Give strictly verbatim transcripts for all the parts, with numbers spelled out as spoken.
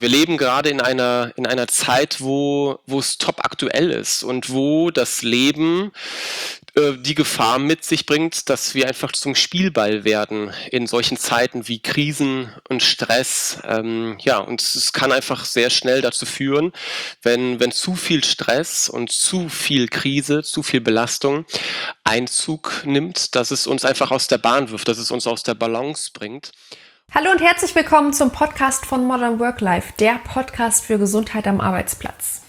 Wir leben gerade in einer in einer Zeit, wo wo es top aktuell ist und wo das Leben, äh, die Gefahr mit sich bringt, dass wir einfach zum Spielball werden in solchen Zeiten wie Krisen und Stress. Ähm, ja, und es kann einfach sehr schnell dazu führen, wenn wenn zu viel Stress und zu viel Krise, zu viel Belastung Einzug nimmt, dass es uns einfach aus der Bahn wirft, dass es uns aus der Balance bringt. Hallo und herzlich willkommen zum Podcast von Modern Work Life, der Podcast für Gesundheit am Arbeitsplatz.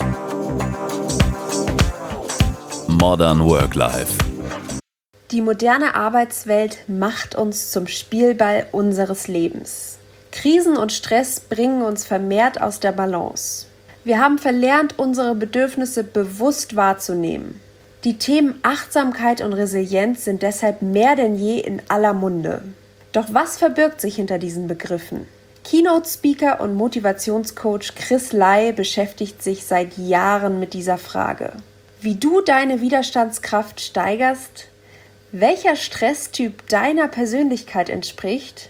Modern Work Life. Die moderne Arbeitswelt macht uns zum Spielball unseres Lebens. Krisen und Stress bringen uns vermehrt aus der Balance. Wir haben verlernt, unsere Bedürfnisse bewusst wahrzunehmen. Die Themen Achtsamkeit und Resilienz sind deshalb mehr denn je in aller Munde. Doch was verbirgt sich hinter diesen Begriffen? Keynote-Speaker und Motivationscoach Chris Lai beschäftigt sich seit Jahren mit dieser Frage. Wie du deine Widerstandskraft steigerst, welcher Stresstyp deiner Persönlichkeit entspricht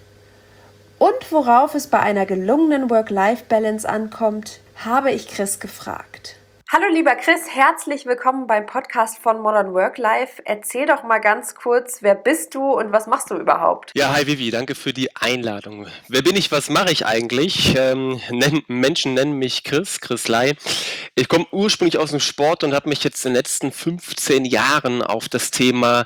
und worauf es bei einer gelungenen Work-Life-Balance ankommt, habe ich Chris gefragt. Hallo lieber Chris, herzlich willkommen beim Podcast von Modern Work Life. Erzähl doch mal ganz kurz, wer bist du und was machst du überhaupt? Ja, hi Vivi, danke für die Einladung. Wer bin ich, was mache ich eigentlich? Ähm, nenn, Menschen nennen mich Chris, Chris Lai. Ich komme ursprünglich aus dem Sport und habe mich jetzt in den letzten fünfzehn Jahren auf das Thema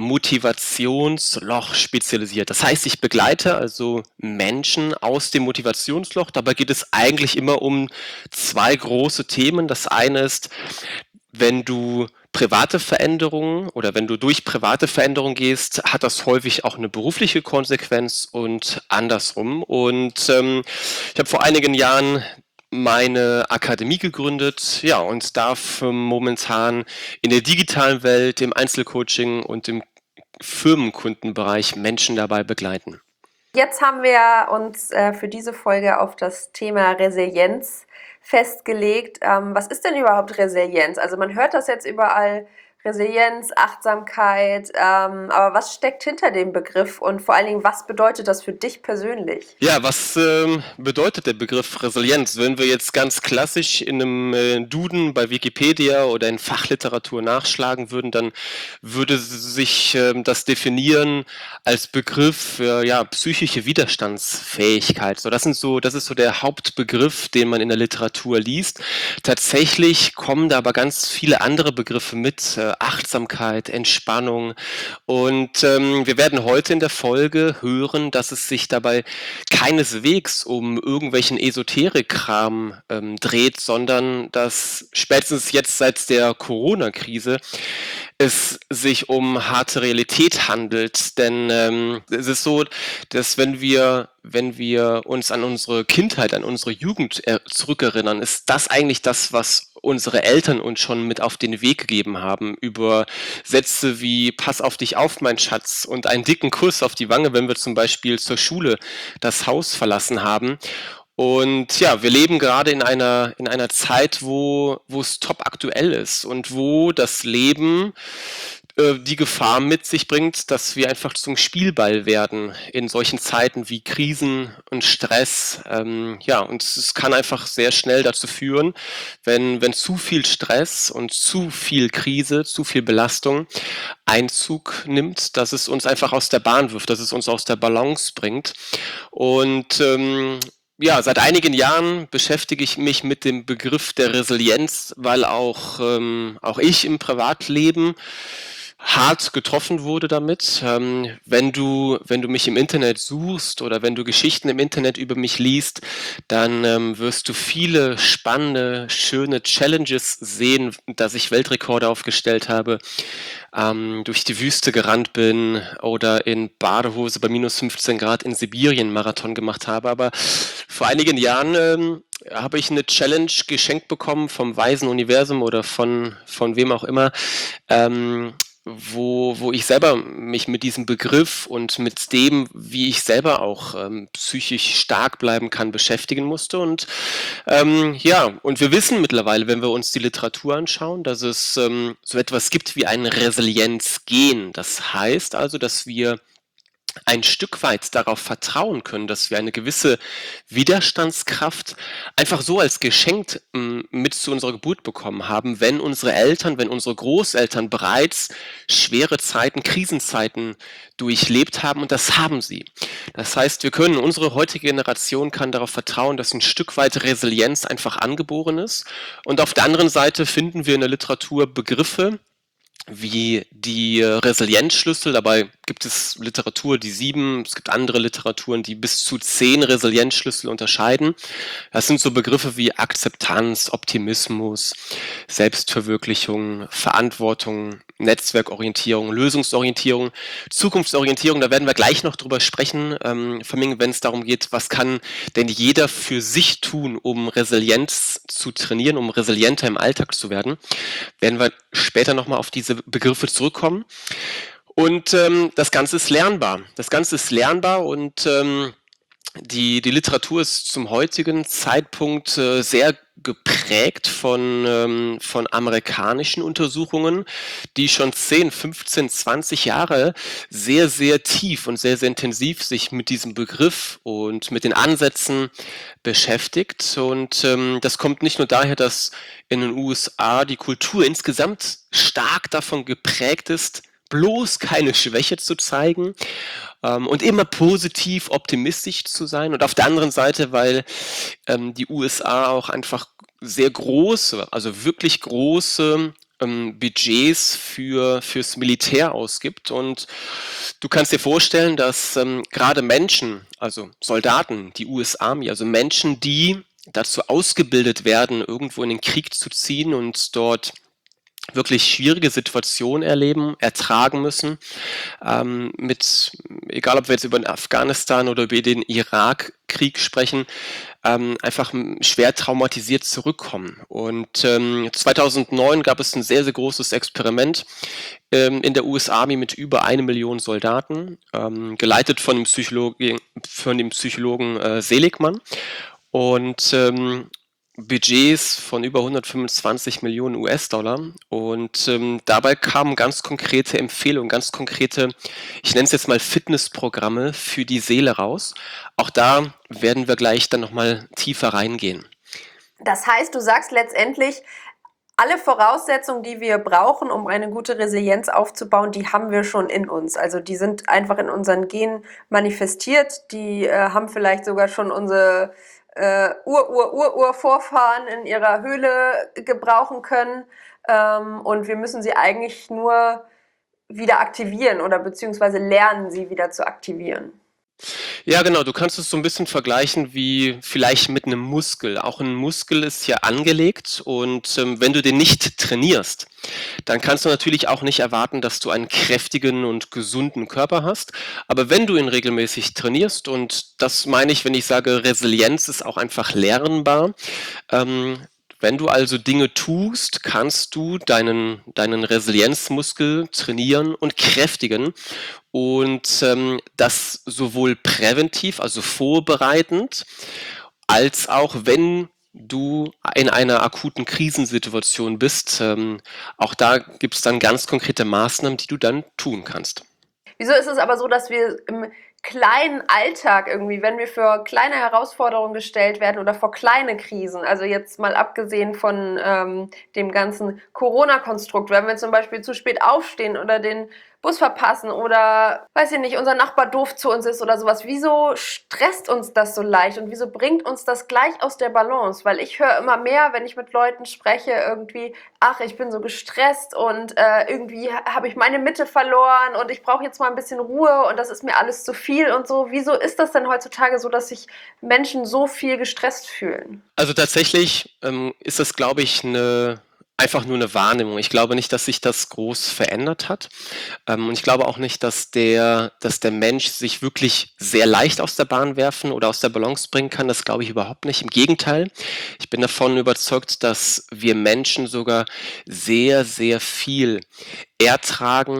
Motivationsloch spezialisiert. Das heißt, ich begleite also Menschen aus dem Motivationsloch. Dabei geht es eigentlich immer um zwei große Themen. Das eine ist, wenn du private Veränderungen oder wenn du durch private Veränderungen gehst, hat das häufig auch eine berufliche Konsequenz und andersrum. Und ähm, ich habe vor einigen Jahren meine Akademie gegründet, ja, und darf ähm, momentan in der digitalen Welt, im Einzelcoaching und im Firmenkundenbereich Menschen dabei begleiten. Jetzt haben wir uns äh, für diese Folge auf das Thema Resilienz festgelegt. Ähm, was ist denn überhaupt Resilienz? Also man hört das jetzt überall, Resilienz, Achtsamkeit, ähm, aber was steckt hinter dem Begriff und vor allen Dingen, was bedeutet das für dich persönlich? Ja, was ähm, bedeutet der Begriff Resilienz? Wenn wir jetzt ganz klassisch in einem äh, Duden bei Wikipedia oder in Fachliteratur nachschlagen würden, dann würde sich ähm, das definieren als Begriff äh, ja, psychische Widerstandsfähigkeit. So, das sind so, das ist so der Hauptbegriff, den man in der Literatur liest. Tatsächlich kommen da aber ganz viele andere Begriffe mit, äh, Achtsamkeit, Entspannung. Und ähm, wir werden heute in der Folge hören, dass es sich dabei keineswegs um irgendwelchen Esoterik-Kram ähm, dreht, sondern dass spätestens jetzt seit der Corona-Krise es sich um harte Realität handelt. Denn ähm, es ist so, dass wenn wir, wenn wir uns an unsere Kindheit, an unsere Jugend äh, zurückerinnern, ist das eigentlich das, was unsere Eltern uns schon mit auf den Weg gegeben haben, über Sätze wie „Pass auf dich auf, mein Schatz" und einen dicken Kuss auf die Wange, wenn wir zum Beispiel zur Schule das Haus verlassen haben. Und ja, wir leben gerade in einer in einer Zeit, wo wo es top aktuell ist und wo das Leben äh, die Gefahr mit sich bringt, dass wir einfach zum Spielball werden in solchen Zeiten wie Krisen und Stress. Ähm, ja, und es kann einfach sehr schnell dazu führen, wenn wenn zu viel Stress und zu viel Krise, zu viel Belastung Einzug nimmt, dass es uns einfach aus der Bahn wirft, dass es uns aus der Balance bringt. Und ähm, ja, seit einigen Jahren beschäftige ich mich mit dem Begriff der Resilienz, weil auch, ähm, auch ich im Privatleben hart getroffen wurde damit. Ähm, wenn du, wenn du mich im Internet suchst oder wenn du Geschichten im Internet über mich liest, dann ähm, wirst du viele spannende, schöne Challenges sehen, dass ich Weltrekorde aufgestellt habe, ähm, durch die Wüste gerannt bin oder in Badehose bei minus fünfzehn Grad in Sibirien Marathon gemacht habe. Aber vor einigen Jahren ähm, habe ich eine Challenge geschenkt bekommen vom Weisen Universum oder von, von wem auch immer, ähm, wo, wo ich selber mich mit diesem Begriff und mit dem, wie ich selber auch ähm, psychisch stark bleiben kann, beschäftigen musste. Und ähm, ja, und wir wissen mittlerweile, wenn wir uns die Literatur anschauen, dass es ähm, so etwas gibt wie ein Resilienzgen. Das heißt also, dass wir ein Stück weit darauf vertrauen können, dass wir eine gewisse Widerstandskraft einfach so als Geschenk ähm, mit zu unserer Geburt bekommen haben, wenn unsere Eltern, wenn unsere Großeltern bereits schwere Zeiten, Krisenzeiten durchlebt haben, und das haben sie. Das heißt, wir können, unsere heutige Generation kann darauf vertrauen, dass ein Stück weit Resilienz einfach angeboren ist. Und auf der anderen Seite finden wir in der Literatur Begriffe, wie die äh, Resilienzschlüssel. Dabei gibt es Literatur, die sieben, es gibt andere Literaturen, die bis zu zehn Resilienzschlüssel unterscheiden. Das sind so Begriffe wie Akzeptanz, Optimismus, Selbstverwirklichung, Verantwortung, Netzwerkorientierung, Lösungsorientierung, Zukunftsorientierung. Da werden wir gleich noch drüber sprechen, ähm, vor allem wenn es darum geht, was kann denn jeder für sich tun, um Resilienz zu trainieren, um resilienter im Alltag zu werden. Werden wir später nochmal auf diese Begriffe zurückkommen. Und ähm, das Ganze ist lernbar. Das Ganze ist lernbar und ähm, die, die Literatur ist zum heutigen Zeitpunkt äh, sehr geprägt von, ähm, von amerikanischen Untersuchungen, die schon zehn, fünfzehn, zwanzig Jahre sehr, sehr tief und sehr, sehr intensiv sich mit diesem Begriff und mit den Ansätzen beschäftigt. Und ähm, das kommt nicht nur daher, dass in den U S A die Kultur insgesamt stark davon geprägt ist, bloß keine Schwäche zu zeigen ähm, und immer positiv, optimistisch zu sein. Und auf der anderen Seite, weil ähm, die U S A auch einfach sehr große, also wirklich große ähm, Budgets für fürs Militär ausgibt. Und du kannst dir vorstellen, dass ähm, gerade Menschen, also Soldaten, die U S Army, also Menschen, die dazu ausgebildet werden, irgendwo in den Krieg zu ziehen und dort wirklich schwierige Situationen erleben, ertragen müssen, ähm, mit, egal ob wir jetzt über den Afghanistan oder über den Irakkrieg sprechen, ähm, einfach schwer traumatisiert zurückkommen. Und ähm, zweitausendneun gab es ein sehr, sehr großes Experiment ähm, in der U S Army mit über eine Million Soldaten, ähm, geleitet von dem Psychologen, von dem Psychologen äh, Seligman. Und ähm, Budgets von über hundertfünfundzwanzig Millionen U S-Dollar und ähm, dabei kamen ganz konkrete Empfehlungen, ganz konkrete, ich nenne es jetzt mal Fitnessprogramme für die Seele raus. Auch da werden wir gleich dann nochmal tiefer reingehen. Das heißt, du sagst letztendlich, alle Voraussetzungen, die wir brauchen, um eine gute Resilienz aufzubauen, die haben wir schon in uns. Also die sind einfach in unseren Genen manifestiert, die äh, haben vielleicht sogar schon unsere äh, Ur-Ur-Ur-Ur-Vorfahren in ihrer Höhle gebrauchen können, ähm, und wir müssen sie eigentlich nur wieder aktivieren oder beziehungsweise lernen, sie wieder zu aktivieren. Ja, genau. Du kannst es so ein bisschen vergleichen wie vielleicht mit einem Muskel. Auch ein Muskel ist ja angelegt und ähm, wenn du den nicht trainierst, dann kannst du natürlich auch nicht erwarten, dass du einen kräftigen und gesunden Körper hast. Aber wenn du ihn regelmäßig trainierst, und das meine ich, wenn ich sage, Resilienz ist auch einfach lernbar, ähm, wenn du also Dinge tust, kannst du deinen, deinen Resilienzmuskel trainieren und kräftigen. Und ähm, das sowohl präventiv, also vorbereitend, als auch wenn du in einer akuten Krisensituation bist. Ähm, auch da gibt es dann ganz konkrete Maßnahmen, die du dann tun kannst. Wieso ist es aber so, dass wir im kleinen Alltag irgendwie, wenn wir für kleine Herausforderungen gestellt werden oder vor kleine Krisen, also jetzt mal abgesehen von ähm, dem ganzen Corona-Konstrukt, wenn wir zum Beispiel zu spät aufstehen oder den Bus verpassen oder, weiß ich nicht, unser Nachbar doof zu uns ist oder sowas, wieso stresst uns das so leicht und wieso bringt uns das gleich aus der Balance? Weil ich höre immer mehr, wenn ich mit Leuten spreche, irgendwie, ach, ich bin so gestresst und äh, irgendwie habe ich meine Mitte verloren und ich brauche jetzt mal ein bisschen Ruhe und das ist mir alles zu viel und so. Wieso ist das denn heutzutage so, dass sich Menschen so viel gestresst fühlen? Also tatsächlich ähm, ist das, glaube ich, eine einfach nur eine Wahrnehmung. Ich glaube nicht, dass sich das groß verändert hat. Ähm, und ich glaube auch nicht, dass der, dass der Mensch sich wirklich sehr leicht aus der Bahn werfen oder aus der Balance bringen kann. Das glaube ich überhaupt nicht. Im Gegenteil. Ich bin davon überzeugt, dass wir Menschen sogar sehr, sehr viel ertragen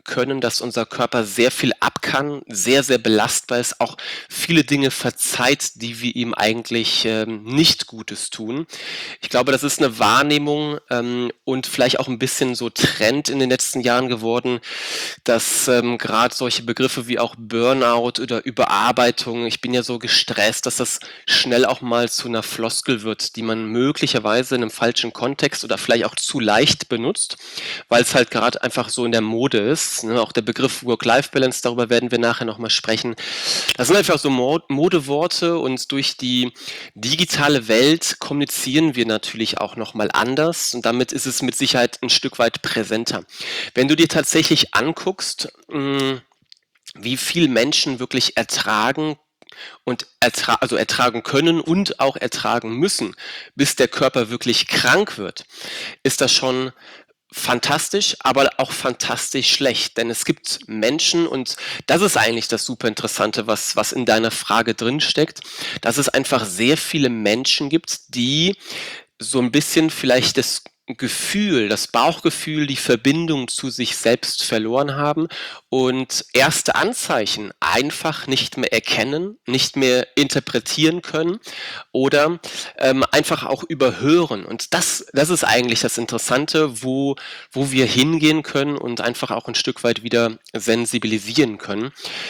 können, dass unser Körper sehr viel ab kann, sehr, sehr belastbar ist, auch viele Dinge verzeiht, die wir ihm eigentlich ähm, nicht Gutes tun. Ich glaube, das ist eine Wahrnehmung ähm, und vielleicht auch ein bisschen so Trend in den letzten Jahren geworden, dass ähm, gerade solche Begriffe wie auch Burnout oder Überarbeitung, ich bin ja so gestresst, dass das schnell auch mal zu einer Floskel wird, die man möglicherweise in einem falschen Kontext oder vielleicht auch zu leicht benutzt, weil es halt gerade einfach so in der Mode ist. Ne? Auch der Begriff Work-Life-Balance, darüber werden wir nachher nochmal sprechen. Das sind einfach so Mo- Modeworte und durch die digitale Welt kommunizieren wir natürlich auch nochmal anders und damit ist es mit Sicherheit ein Stück weit präsenter. Wenn du dir tatsächlich anguckst, mh, wie viel Menschen wirklich ertragen und ertra also ertragen können und auch ertragen müssen, bis der Körper wirklich krank wird, ist das schon fantastisch, aber auch fantastisch schlecht. Denn es gibt Menschen, und das ist eigentlich das super Interessante, was, was in deiner Frage drin steckt, dass es einfach sehr viele Menschen gibt, die so ein bisschen vielleicht das Gefühl, das Bauchgefühl, die Verbindung zu sich selbst verloren haben und erste Anzeichen einfach nicht mehr erkennen, nicht mehr interpretieren können oder ähm, einfach auch überhören. Und das, das ist eigentlich das Interessante, wo, wo wir hingehen können und einfach auch ein Stück weit wieder sensibilisieren können.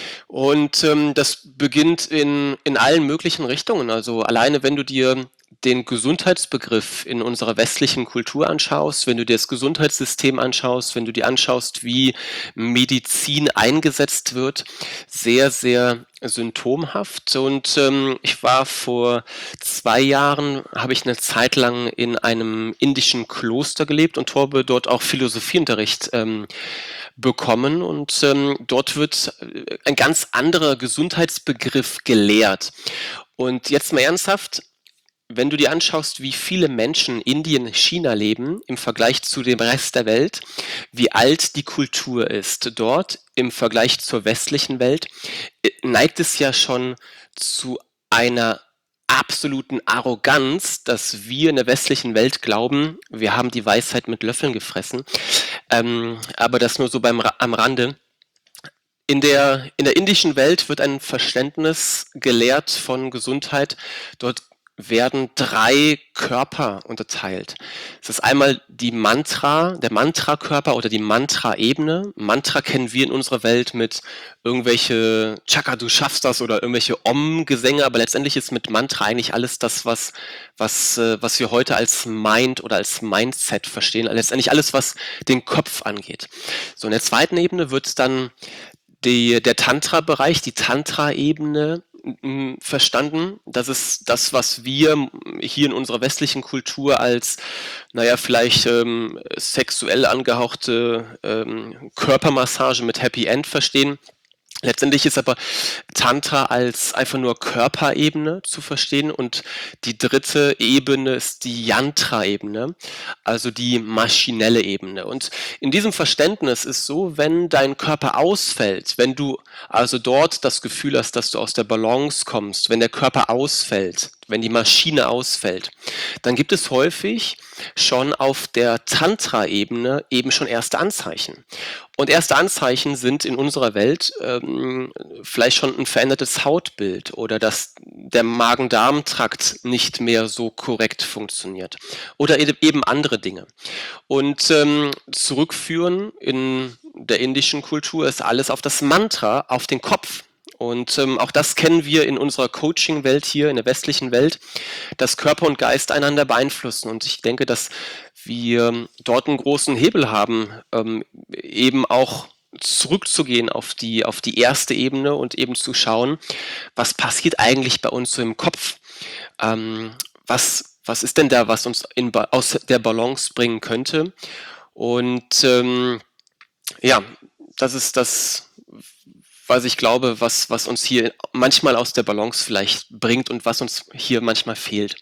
Und ähm, das beginnt in, in allen möglichen Richtungen. Also alleine, wenn du dir den Gesundheitsbegriff in unserer westlichen Kultur anschaust, wenn du dir das Gesundheitssystem anschaust, wenn du dir anschaust, wie Medizin eingesetzt wird, sehr, sehr symptomhaft. Und ähm, ich war vor zwei Jahren, habe ich eine Zeit lang in einem indischen Kloster gelebt und habe dort auch Philosophieunterricht ähm, bekommen. Und ähm, dort wird ein ganz anderer Gesundheitsbegriff gelehrt. Und jetzt mal ernsthaft, wenn du dir anschaust, wie viele Menschen in Indien, China leben im Vergleich zu dem Rest der Welt, wie alt die Kultur ist dort im Vergleich zur westlichen Welt, äh, neigt es ja schon zu einer absoluten Arroganz, dass wir in der westlichen Welt glauben, wir haben die Weisheit mit Löffeln gefressen. Ähm, aber das nur so beim, Ra- am Rande. In der, in der indischen Welt wird ein Verständnis gelehrt von Gesundheit. Dort werden drei Körper unterteilt. Es ist einmal die Mantra, der Mantra-Körper oder die Mantra-Ebene. Mantra kennen wir in unserer Welt mit irgendwelche Chaka, du schaffst das oder irgendwelche Om-Gesänge, aber letztendlich ist mit Mantra eigentlich alles das, was, was, äh, was wir heute als Mind oder als Mindset verstehen. Letztendlich alles, was den Kopf angeht. So, in der zweiten Ebene wird dann die, der Tantra-Bereich, die Tantra-Ebene m, verstanden. Das ist das, was wir hier in unserer westlichen Kultur als, naja, vielleicht ähm, sexuell angehauchte ähm, Körpermassage mit Happy End verstehen. Letztendlich ist aber Tantra als einfach nur Körperebene zu verstehen und die dritte Ebene ist die Yantra-Ebene, also die maschinelle Ebene. Und in diesem Verständnis ist so, wenn dein Körper ausfällt, wenn du also dort das Gefühl hast, dass du aus der Balance kommst, wenn der Körper ausfällt, wenn die Maschine ausfällt, dann gibt es häufig schon auf der Tantra-Ebene eben schon erste Anzeichen. Und erste Anzeichen sind in unserer Welt ähm, vielleicht schon ein verändertes Hautbild oder dass der Magen-Darm-Trakt nicht mehr so korrekt funktioniert oder eben andere Dinge. Und ähm, zurückführen in der indischen Kultur ist alles auf das Mantra, auf den Kopf. Und ähm, auch das kennen wir in unserer Coaching-Welt hier, in der westlichen Welt, dass Körper und Geist einander beeinflussen. Und ich denke, dass wir dort einen großen Hebel haben, ähm, eben auch zurückzugehen auf die, auf die erste Ebene und eben zu schauen, was passiert eigentlich bei uns so im Kopf? Ähm, was, was ist denn da, was uns in, Ba- aus der Balance bringen könnte? Und ähm, ja, das ist das, was ich glaube, was, was uns hier manchmal aus der Balance vielleicht bringt und was uns hier manchmal fehlt.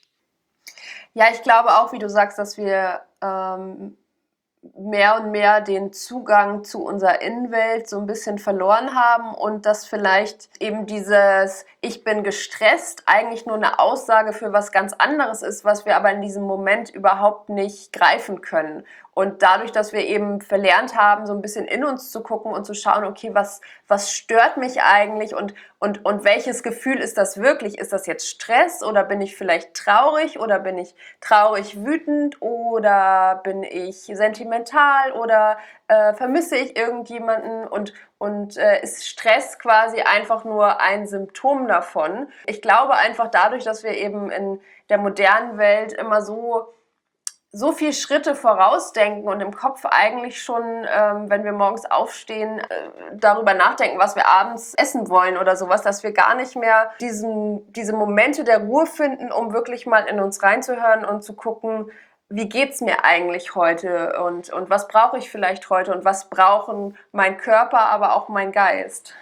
Ja, ich glaube auch, wie du sagst, dass wir ähm, mehr und mehr den Zugang zu unserer Innenwelt so ein bisschen verloren haben und dass vielleicht eben dieses Ich bin gestresst eigentlich nur eine Aussage für was ganz anderes ist, was wir aber in diesem Moment überhaupt nicht greifen können. Und dadurch, dass wir eben verlernt haben, so ein bisschen in uns zu gucken und zu schauen, okay, was, was stört mich eigentlich und, und, und welches Gefühl ist das wirklich? Ist das jetzt Stress oder bin ich vielleicht traurig oder bin ich traurig wütend oder bin ich sentimental oder äh, vermisse ich irgendjemanden und, und äh, ist Stress quasi einfach nur ein Symptom davon? Ich glaube einfach dadurch, dass wir eben in der modernen Welt immer so so viele Schritte vorausdenken und im Kopf eigentlich schon, ähm, wenn wir morgens aufstehen, äh, darüber nachdenken, was wir abends essen wollen oder sowas, dass wir gar nicht mehr diesen, diese Momente der Ruhe finden, um wirklich mal in uns reinzuhören und zu gucken, wie geht's mir eigentlich heute und, und was brauche ich vielleicht heute und was brauchen mein Körper, aber auch mein Geist.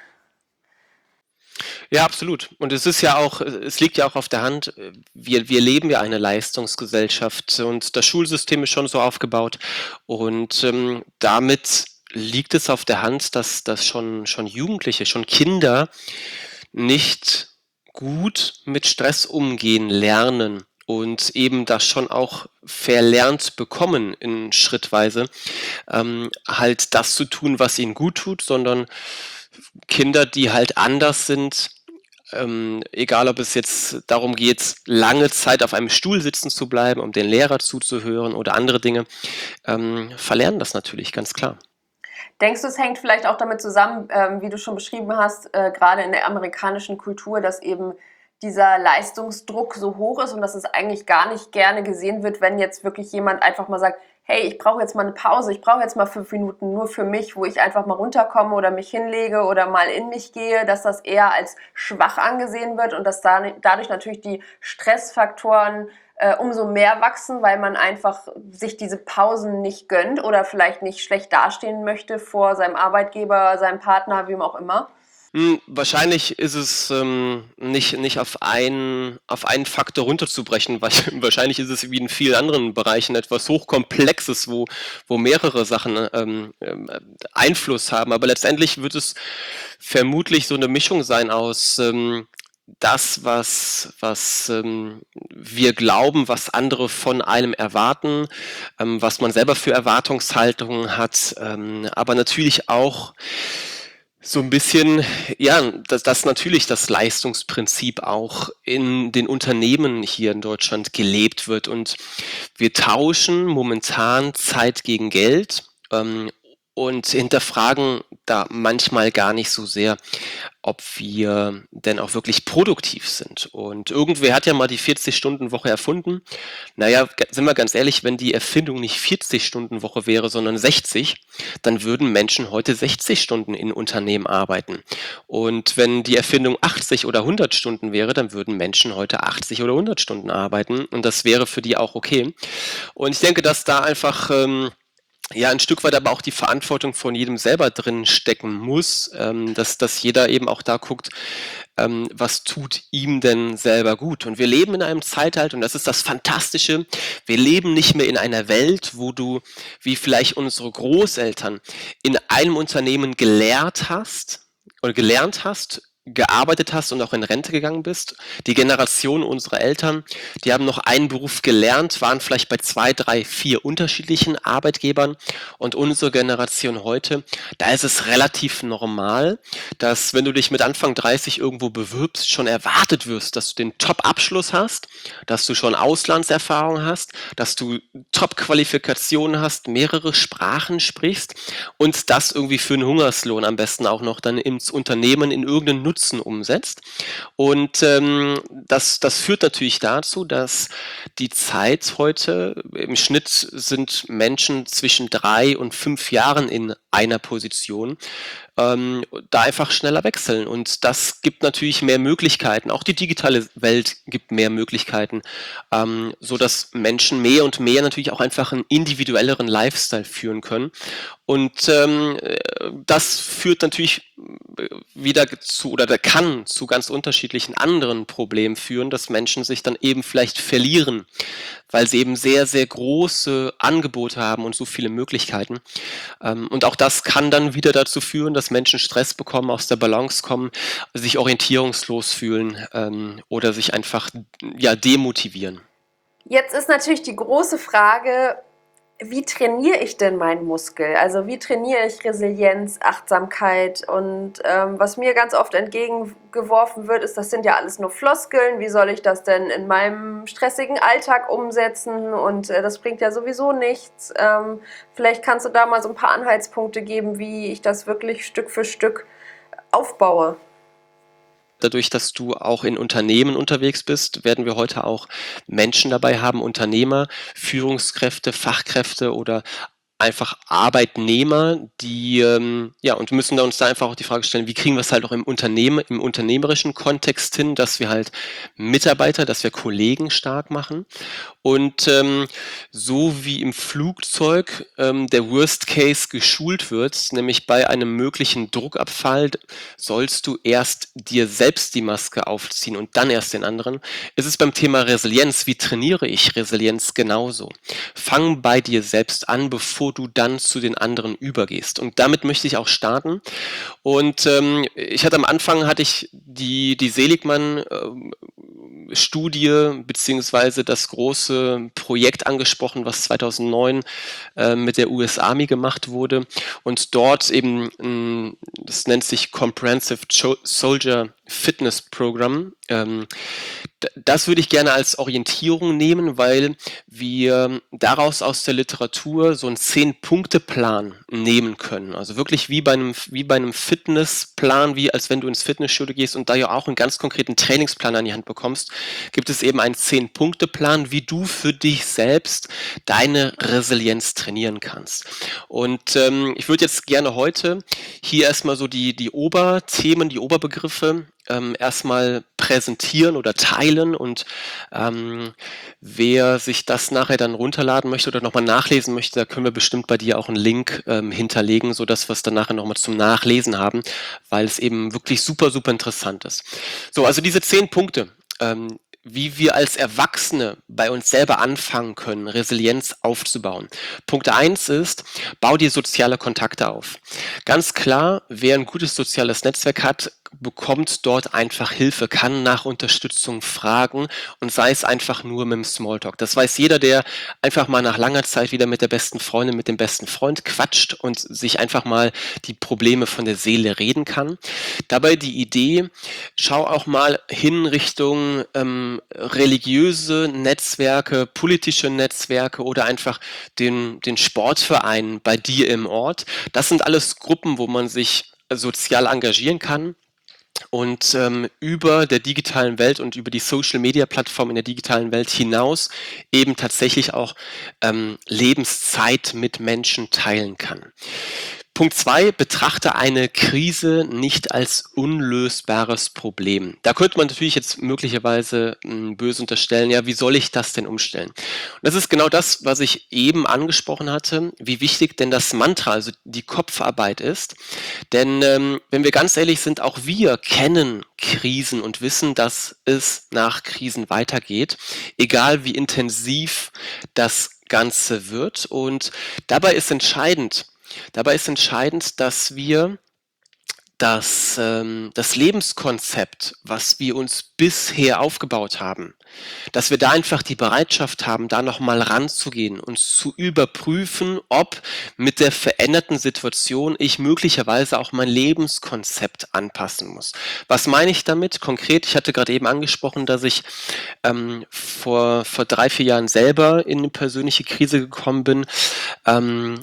Ja, absolut. Und es ist ja auch, es liegt ja auch auf der Hand, wir, wir leben ja eine Leistungsgesellschaft und das Schulsystem ist schon so aufgebaut und ähm, damit liegt es auf der Hand, dass, dass schon, schon Jugendliche, schon Kinder nicht gut mit Stress umgehen lernen und eben das schon auch verlernt bekommen in Schrittweise, ähm, halt das zu tun, was ihnen gut tut, sondern Kinder, die halt anders sind, ähm, egal ob es jetzt darum geht, lange Zeit auf einem Stuhl sitzen zu bleiben, um den Lehrer zuzuhören oder andere Dinge, ähm, verlernen das natürlich, ganz klar. Denkst du, es hängt vielleicht auch damit zusammen, ähm, wie du schon beschrieben hast, äh, gerade in der amerikanischen Kultur, dass eben dieser Leistungsdruck so hoch ist und dass es eigentlich gar nicht gerne gesehen wird, wenn jetzt wirklich jemand einfach mal sagt, hey, ich brauche jetzt mal eine Pause, ich brauche jetzt mal fünf Minuten nur für mich, wo ich einfach mal runterkomme oder mich hinlege oder mal in mich gehe, dass das eher als schwach angesehen wird und dass da, dadurch natürlich die Stressfaktoren äh, umso mehr wachsen, weil man einfach sich diese Pausen nicht gönnt oder vielleicht nicht schlecht dastehen möchte vor seinem Arbeitgeber, seinem Partner, wem auch immer? Hm, wahrscheinlich ist es ähm, nicht, nicht auf einen, auf einen Faktor runterzubrechen, weil wahrscheinlich ist es wie in vielen anderen Bereichen etwas Hochkomplexes, wo, wo mehrere Sachen ähm, ähm, Einfluss haben. Aber letztendlich wird es vermutlich so eine Mischung sein aus ähm, das, was, was ähm, wir glauben, was andere von einem erwarten, ähm, was man selber für Erwartungshaltungen hat, ähm, aber natürlich auch so ein bisschen, ja, dass, dass natürlich das Leistungsprinzip auch in den Unternehmen hier in Deutschland gelebt wird. Und wir tauschen momentan Zeit gegen Geld ähm, und hinterfragen da manchmal gar nicht so sehr, ob wir denn auch wirklich produktiv sind. Und irgendwer hat ja mal die vierzig-Stunden-Woche erfunden. Naja, sind wir ganz ehrlich, wenn die Erfindung nicht vierzig-Stunden-Woche wäre, sondern sechzig, dann würden Menschen heute sechzig Stunden in Unternehmen arbeiten. Und wenn die Erfindung achtzig oder hundert Stunden wäre, dann würden Menschen heute achtzig oder hundert Stunden arbeiten. Und das wäre für die auch okay. Und ich denke, dass da einfach ähm, ja ein Stück weit aber auch die Verantwortung von jedem selber drin stecken muss, ähm, dass, dass jeder eben auch da guckt, ähm, was tut ihm denn selber gut. Und wir leben in einem Zeitalter, und das ist das Fantastische, wir leben nicht mehr in einer Welt, wo du, wie vielleicht unsere Großeltern, in einem Unternehmen gelehrt hast oder gelernt hast, gearbeitet hast und auch in Rente gegangen bist. Die Generation unserer Eltern, die haben noch einen Beruf gelernt, waren vielleicht bei zwei, drei, vier unterschiedlichen Arbeitgebern, und unsere Generation heute, da ist es relativ normal, dass wenn du dich mit Anfang dreißig irgendwo bewirbst, schon erwartet wirst, dass du den Top-Abschluss hast, dass du schon Auslandserfahrung hast, dass du Top-Qualifikationen hast, mehrere Sprachen sprichst und das irgendwie für einen Hungerslohn am besten auch noch dann ins Unternehmen in irgendeinen Nutzen umsetzt. Und ähm, das, das führt natürlich dazu, dass die Zeit heute, im Schnitt sind Menschen zwischen drei und fünf Jahren in einer Position, ähm, da einfach schneller wechseln. Und das gibt natürlich mehr Möglichkeiten. Auch die digitale Welt gibt mehr Möglichkeiten, ähm, so dass Menschen mehr und mehr natürlich auch einfach einen individuelleren Lifestyle führen können. Und ähm, das führt natürlich wieder zu, oder der kann zu ganz unterschiedlichen anderen Problemen führen, dass Menschen sich dann eben vielleicht verlieren, weil sie eben sehr, sehr große Angebote haben und so viele Möglichkeiten. Ähm, und auch das kann dann wieder dazu führen, dass Menschen Stress bekommen, aus der Balance kommen, sich orientierungslos fühlen ähm, oder sich einfach ja, demotivieren. Jetzt ist natürlich die große Frage, wie trainiere ich denn meinen Muskel? Also wie trainiere ich Resilienz, Achtsamkeit? Und ähm, was mir ganz oft entgegengeworfen wird, ist, das sind ja alles nur Floskeln. Wie soll ich das denn in meinem stressigen Alltag umsetzen? Und äh, das bringt ja sowieso nichts. Ähm, vielleicht kannst du da mal so ein paar Anhaltspunkte geben, wie ich das wirklich Stück für Stück aufbaue. Dadurch, dass du auch in Unternehmen unterwegs bist, werden wir heute auch Menschen dabei haben, Unternehmer, Führungskräfte, Fachkräfte oder einfach Arbeitnehmer, die, ähm, ja, und müssen da uns da einfach auch die Frage stellen, wie kriegen wir es halt auch im Unternehmen, im unternehmerischen Kontext hin, dass wir halt Mitarbeiter, dass wir Kollegen stark machen. Und ähm, so wie im Flugzeug ähm, der Worst Case geschult wird, nämlich bei einem möglichen Druckabfall sollst du erst dir selbst die Maske aufziehen und dann erst den anderen, ist es beim Thema Resilienz, wie trainiere ich Resilienz genauso. Fang bei dir selbst an, bevor du dann zu den anderen übergehst. Und damit möchte ich auch starten. Und ähm, ich hatte am Anfang hatte ich die, die Seligmann ähm, Studie beziehungsweise das große Projekt angesprochen, was zweitausendneun äh, mit der U S Army gemacht wurde und dort eben, mh, das nennt sich Comprehensive Soldier Fitness Program. Ähm, das würde ich gerne als Orientierung nehmen, weil wir daraus aus der Literatur so einen Zehn-Punkte-Plan nehmen können. Also wirklich wie bei einem, wie bei einem Fitnessplan, wie als wenn du ins Fitnessstudio gehst und da ja auch einen ganz konkreten Trainingsplan an die Hand bekommst, gibt es eben einen Zehn-Punkte-Plan, wie du für dich selbst deine Resilienz trainieren kannst. Und ähm, ich würde jetzt gerne heute hier erstmal so die, die Oberthemen, die Oberbegriffe ähm, erstmal präsentieren oder teilen und ähm, wer sich das nachher dann runterladen möchte oder nochmal nachlesen möchte, da können wir bestimmt bei dir auch einen Link ähm, hinterlegen, sodass wir es dann nachher nochmal zum Nachlesen haben, weil es eben wirklich super, super interessant ist. So, also diese zehn Punkte, ähm, wie wir als Erwachsene bei uns selber anfangen können, Resilienz aufzubauen. Punkt eins ist, bau dir soziale Kontakte auf. Ganz klar, wer ein gutes soziales Netzwerk hat, bekommt dort einfach Hilfe, kann nach Unterstützung fragen und sei es einfach nur mit dem Smalltalk. Das weiß jeder, der einfach mal nach langer Zeit wieder mit der besten Freundin, mit dem besten Freund quatscht und sich einfach mal die Probleme von der Seele reden kann. Dabei die Idee, schau auch mal hin Richtung ähm, religiöse Netzwerke, politische Netzwerke oder einfach den, den Sportverein bei dir im Ort. Das sind alles Gruppen, wo man sich sozial engagieren kann und ähm, über der digitalen Welt und über die Social-Media-Plattform in der digitalen Welt hinaus eben tatsächlich auch ähm, Lebenszeit mit Menschen teilen kann. Punkt zwei, betrachte eine Krise nicht als unlösbares Problem. Da könnte man natürlich jetzt möglicherweise mh, böse unterstellen, ja, wie soll ich das denn umstellen? Und das ist genau das, was ich eben angesprochen hatte, wie wichtig denn das Mantra, also die Kopfarbeit ist. Denn ähm, wenn wir ganz ehrlich sind, auch wir kennen Krisen und wissen, dass es nach Krisen weitergeht, egal wie intensiv das Ganze wird. Und dabei ist entscheidend, Dabei ist entscheidend, dass wir das, ähm, das Lebenskonzept, was wir uns bisher aufgebaut haben, dass wir da einfach die Bereitschaft haben, da nochmal ranzugehen und zu überprüfen, ob mit der veränderten Situation ich möglicherweise auch mein Lebenskonzept anpassen muss. Was meine ich damit konkret? Ich hatte gerade eben angesprochen, dass ich ähm, vor, vor drei, vier Jahren selber in eine persönliche Krise gekommen bin. Ähm,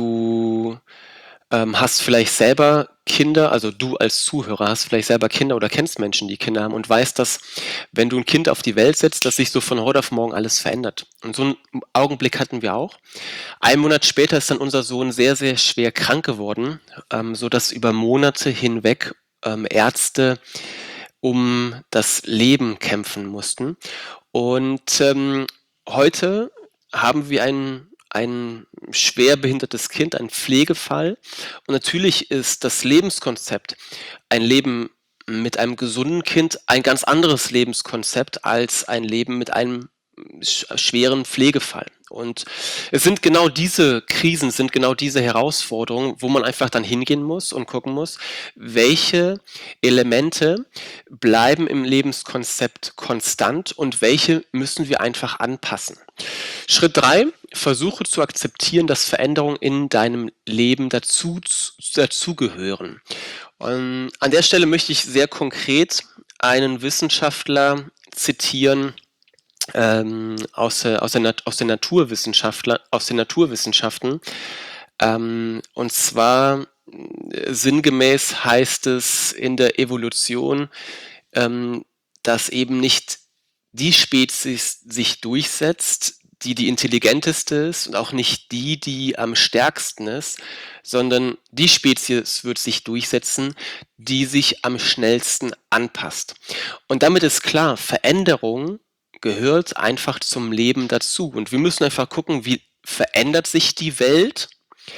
du ähm, hast vielleicht selber Kinder, also du als Zuhörer hast vielleicht selber Kinder oder kennst Menschen, die Kinder haben und weißt, dass wenn du ein Kind auf die Welt setzt, dass sich so von heute auf morgen alles verändert. Und so einen Augenblick hatten wir auch. Einen Monat später ist dann unser Sohn sehr, sehr schwer krank geworden, ähm, sodass über Monate hinweg ähm, Ärzte um das Leben kämpfen mussten. Und ähm, heute haben wir einen ein schwer behindertes Kind, ein Pflegefall. Und natürlich ist das Lebenskonzept, ein Leben mit einem gesunden Kind, ein ganz anderes Lebenskonzept als ein Leben mit einem schweren Pflegefall. Und es sind genau diese Krisen, sind genau diese Herausforderungen, wo man einfach dann hingehen muss und gucken muss, welche Elemente bleiben im Lebenskonzept konstant und welche müssen wir einfach anpassen. Schritt drei, versuche zu akzeptieren, dass Veränderungen in deinem Leben dazu, dazugehören. Und an der Stelle möchte ich sehr konkret einen Wissenschaftler zitieren, ähm, aus, der, aus, der, Nat- aus, der Naturwissenschaftler, aus den Naturwissenschaften. Ähm, und zwar äh, sinngemäß heißt es in der Evolution, ähm, dass eben nicht die Spezies sich durchsetzt, die die intelligenteste ist und auch nicht die, die am stärksten ist, sondern die Spezies wird sich durchsetzen, die sich am schnellsten anpasst. Und damit ist klar, Veränderung gehört einfach zum Leben dazu. Und wir müssen einfach gucken, wie verändert sich die Welt.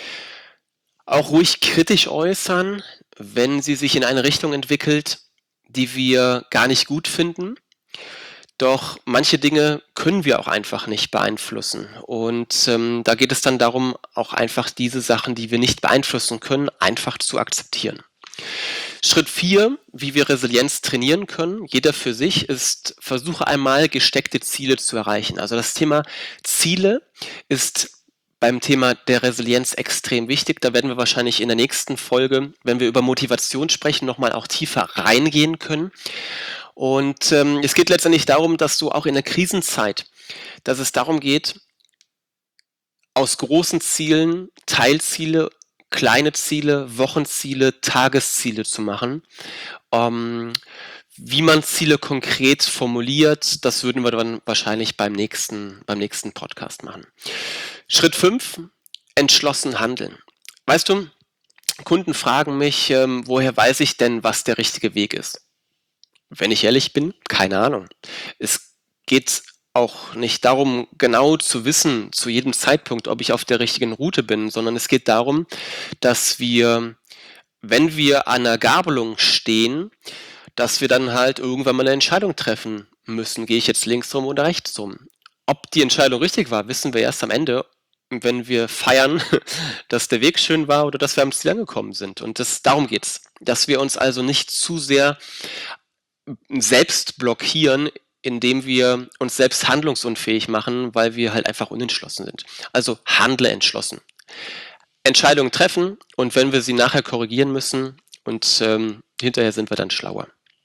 Auch ruhig kritisch äußern, wenn sie sich in eine Richtung entwickelt, die wir gar nicht gut finden. Doch manche Dinge können wir auch einfach nicht beeinflussen. Und ähm, da geht es dann darum, auch einfach diese Sachen, die wir nicht beeinflussen können, einfach zu akzeptieren. Schritt vier, wie wir Resilienz trainieren können, jeder für sich, ist, versuche einmal gesteckte Ziele zu erreichen. Also das Thema Ziele ist beim Thema der Resilienz extrem wichtig. Da werden wir wahrscheinlich in der nächsten Folge, wenn wir über Motivation sprechen, nochmal auch tiefer reingehen können. Und ähm, es geht letztendlich darum, dass du auch in der Krisenzeit, dass es darum geht, aus großen Zielen Teilziele, kleine Ziele, Wochenziele, Tagesziele zu machen. Ähm, wie man Ziele konkret formuliert, das würden wir dann wahrscheinlich beim nächsten, beim nächsten Podcast machen. Schritt fünf, entschlossen handeln. Weißt du, Kunden fragen mich, ähm, woher weiß ich denn, was der richtige Weg ist? Wenn ich ehrlich bin, keine Ahnung. Es geht auch nicht darum, genau zu wissen, zu jedem Zeitpunkt, ob ich auf der richtigen Route bin, sondern es geht darum, dass wir, wenn wir an einer Gabelung stehen, dass wir dann halt irgendwann mal eine Entscheidung treffen müssen. Gehe ich jetzt links rum oder rechts rum? Ob die Entscheidung richtig war, wissen wir erst am Ende, wenn wir feiern, dass der Weg schön war oder dass wir am Ziel angekommen sind. Und das, darum geht's, dass wir uns also nicht zu sehr selbst blockieren, indem wir uns selbst handlungsunfähig machen, weil wir halt einfach unentschlossen sind. Also handle entschlossen. Entscheidungen treffen und wenn wir sie nachher korrigieren müssen und ähm, hinterher sind wir dann schlauer.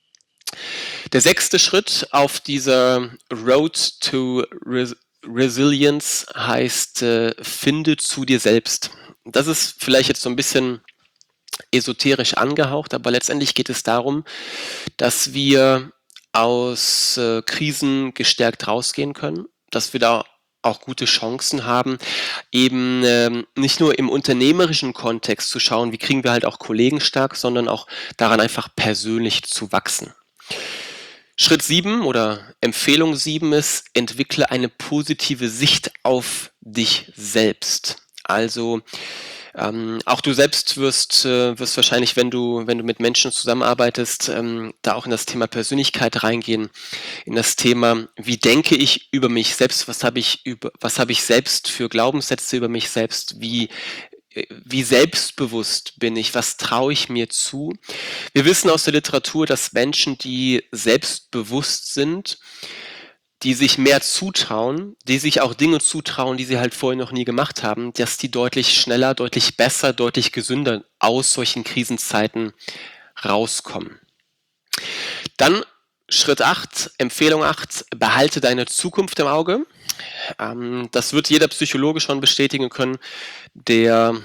Der sechste Schritt auf dieser Road to Res- Resilience heißt, äh, finde zu dir selbst. Das ist vielleicht jetzt so ein bisschen esoterisch angehaucht, aber letztendlich geht es darum, dass wir aus äh, Krisen gestärkt rausgehen können, dass wir da auch gute Chancen haben, eben ähm, nicht nur im unternehmerischen Kontext zu schauen, wie kriegen wir halt auch Kollegen stark, sondern auch daran einfach persönlich zu wachsen. Schritt sieben oder Empfehlung sieben ist, entwickle eine positive Sicht auf dich selbst. Also ähm, auch du selbst wirst, äh, wirst wahrscheinlich, wenn du, wenn du mit Menschen zusammenarbeitest, ähm, da auch in das Thema Persönlichkeit reingehen, in das Thema, wie denke ich über mich selbst, was habe ich über, was habe ich selbst für Glaubenssätze über mich selbst, wie wie selbstbewusst bin ich, was traue ich mir zu. Wir wissen aus der Literatur, dass Menschen, die selbstbewusst sind, die sich mehr zutrauen, die sich auch Dinge zutrauen, die sie halt vorher noch nie gemacht haben, dass die deutlich schneller, deutlich besser, deutlich gesünder aus solchen Krisenzeiten rauskommen. Dann Schritt acht, Empfehlung acht, behalte deine Zukunft im Auge. Ähm, das wird jeder Psychologe schon bestätigen können, der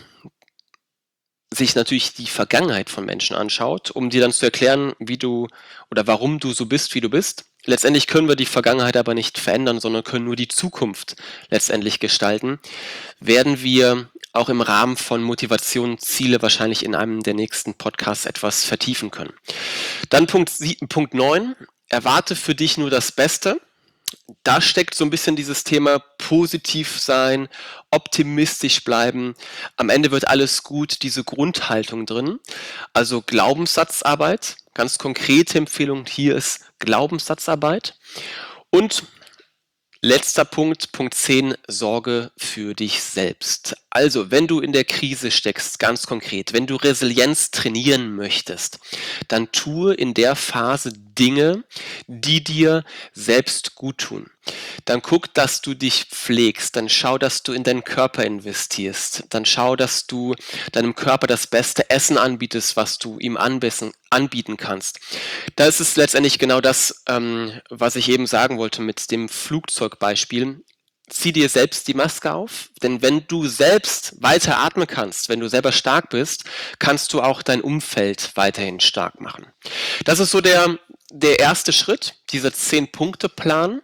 sich natürlich die Vergangenheit von Menschen anschaut, um dir dann zu erklären, wie du oder warum du so bist, wie du bist. Letztendlich können wir die Vergangenheit aber nicht verändern, sondern können nur die Zukunft letztendlich gestalten. Werden wir auch im Rahmen von Motivation Ziele wahrscheinlich in einem der nächsten Podcasts etwas vertiefen können. Dann Punkt, Punkt neun, erwarte für dich nur das Beste. Da steckt so ein bisschen dieses Thema positiv sein, optimistisch bleiben. Am Ende wird alles gut, diese Grundhaltung drin. Also Glaubenssatzarbeit, ganz konkrete Empfehlung hier ist Glaubenssatzarbeit. Und letzter Punkt, Punkt zehn, Sorge für dich selbst. Also, wenn du in der Krise steckst, ganz konkret, wenn du Resilienz trainieren möchtest, dann tue in der Phase Dinge, die dir selbst gut tun. dann guck, dass du dich pflegst, dann schau, dass du in deinen Körper investierst, dann schau, dass du deinem Körper das beste Essen anbietest, was du ihm anbissen, anbieten kannst. Da ist es letztendlich genau das, ähm, was ich eben sagen wollte mit dem Flugzeugbeispiel. Zieh dir selbst die Maske auf, denn wenn du selbst weiter atmen kannst, wenn du selber stark bist, kannst du auch dein Umfeld weiterhin stark machen. Das ist so der, der erste Schritt, dieser Zehn-Punkte-Plan,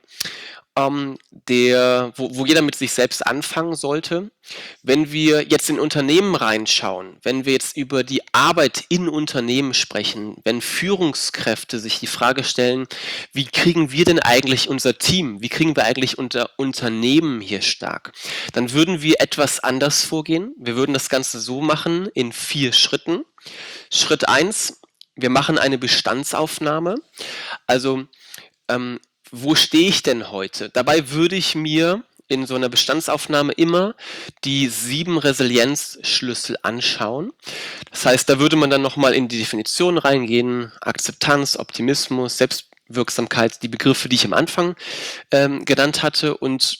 ähm, der, wo, wo jeder mit sich selbst anfangen sollte. Wenn wir jetzt in Unternehmen reinschauen, wenn wir jetzt über die Arbeit in Unternehmen sprechen, wenn Führungskräfte sich die Frage stellen, wie kriegen wir denn eigentlich unser Team, wie kriegen wir eigentlich unser Unternehmen hier stark, dann würden wir etwas anders vorgehen. Wir würden das Ganze so machen in vier Schritten. Schritt eins: Wir machen eine Bestandsaufnahme. Also, ähm, wo stehe ich denn heute? Dabei würde ich mir in so einer Bestandsaufnahme immer die sieben Resilienzschlüssel anschauen. Das heißt, da würde man dann nochmal in die Definition reingehen: Akzeptanz, Optimismus, Selbstwirksamkeit, die Begriffe, die ich am Anfang ähm, genannt hatte. Und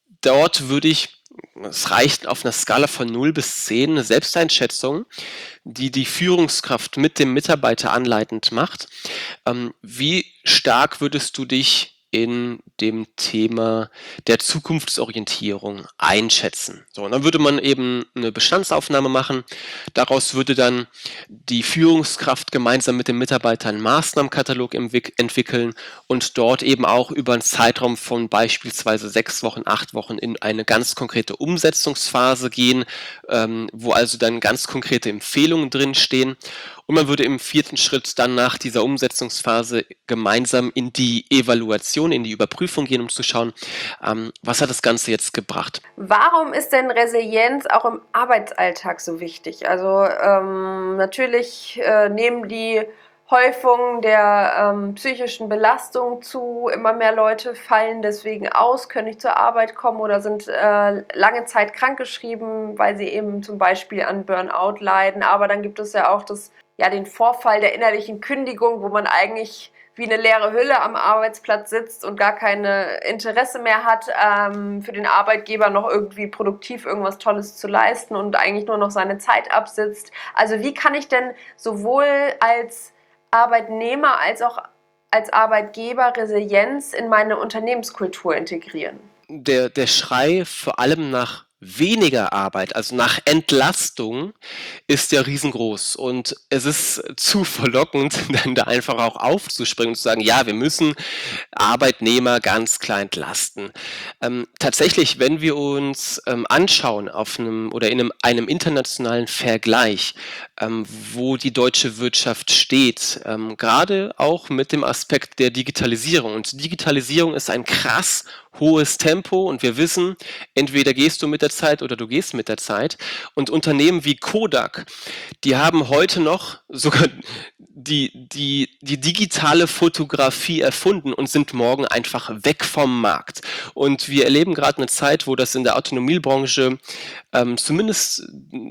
dort würde ich, es reicht auf einer Skala von null bis zehn, eine Selbsteinschätzung, die die Führungskraft mit dem Mitarbeiter anleitend macht. Ähm, wie stark würdest du dich in dem Thema der Zukunftsorientierung einschätzen? So, und dann würde man eben eine Bestandsaufnahme machen. Daraus würde dann die Führungskraft gemeinsam mit dem Mitarbeiter einen Maßnahmenkatalog entwick- entwickeln und dort eben auch über einen Zeitraum von beispielsweise sechs Wochen, acht Wochen in eine ganz konkrete Umsetzungsphase gehen, ähm, wo also dann ganz konkrete Empfehlungen drinstehen. Und man würde im vierten Schritt dann nach dieser Umsetzungsphase gemeinsam in die Evaluation, in die Überprüfung gehen, um zu schauen, ähm, was hat das Ganze jetzt gebracht. Warum ist denn Resilienz auch im Arbeitsalltag so wichtig? Also ähm, natürlich äh, nehmen die Häufung der ähm, psychischen Belastung zu, immer mehr Leute fallen deswegen aus, können nicht zur Arbeit kommen oder sind äh, lange Zeit krankgeschrieben, weil sie eben zum Beispiel an Burnout leiden. Aber dann gibt es ja auch das, ja, den Vorfall der innerlichen Kündigung, wo man eigentlich wie eine leere Hülle am Arbeitsplatz sitzt und gar kein Interesse mehr hat, ähm, für den Arbeitgeber noch irgendwie produktiv irgendwas Tolles zu leisten und eigentlich nur noch seine Zeit absitzt. Also wie kann ich denn sowohl als Arbeitnehmer als auch als Arbeitgeber Resilienz in meine Unternehmenskultur integrieren? Der, der Schrei vor allem nach weniger Arbeit, also nach Entlastung, ist ja riesengroß. Und es ist zu verlockend, dann da einfach auch aufzuspringen und zu sagen, ja, wir müssen Arbeitnehmer ganz klar entlasten. Ähm, tatsächlich, wenn wir uns ähm, anschauen auf einem oder in einem, einem internationalen Vergleich, ähm, wo die deutsche Wirtschaft steht, ähm, gerade auch mit dem Aspekt der Digitalisierung. Und Digitalisierung ist ein krass hohes Tempo und wir wissen, entweder gehst du mit der Zeit oder du gehst mit der Zeit. Und Unternehmen wie Kodak, die haben heute noch sogar die, die, die digitale Fotografie erfunden und sind morgen einfach weg vom Markt. Und wir erleben gerade eine Zeit, wo das in der Automobilbranche ähm, zumindest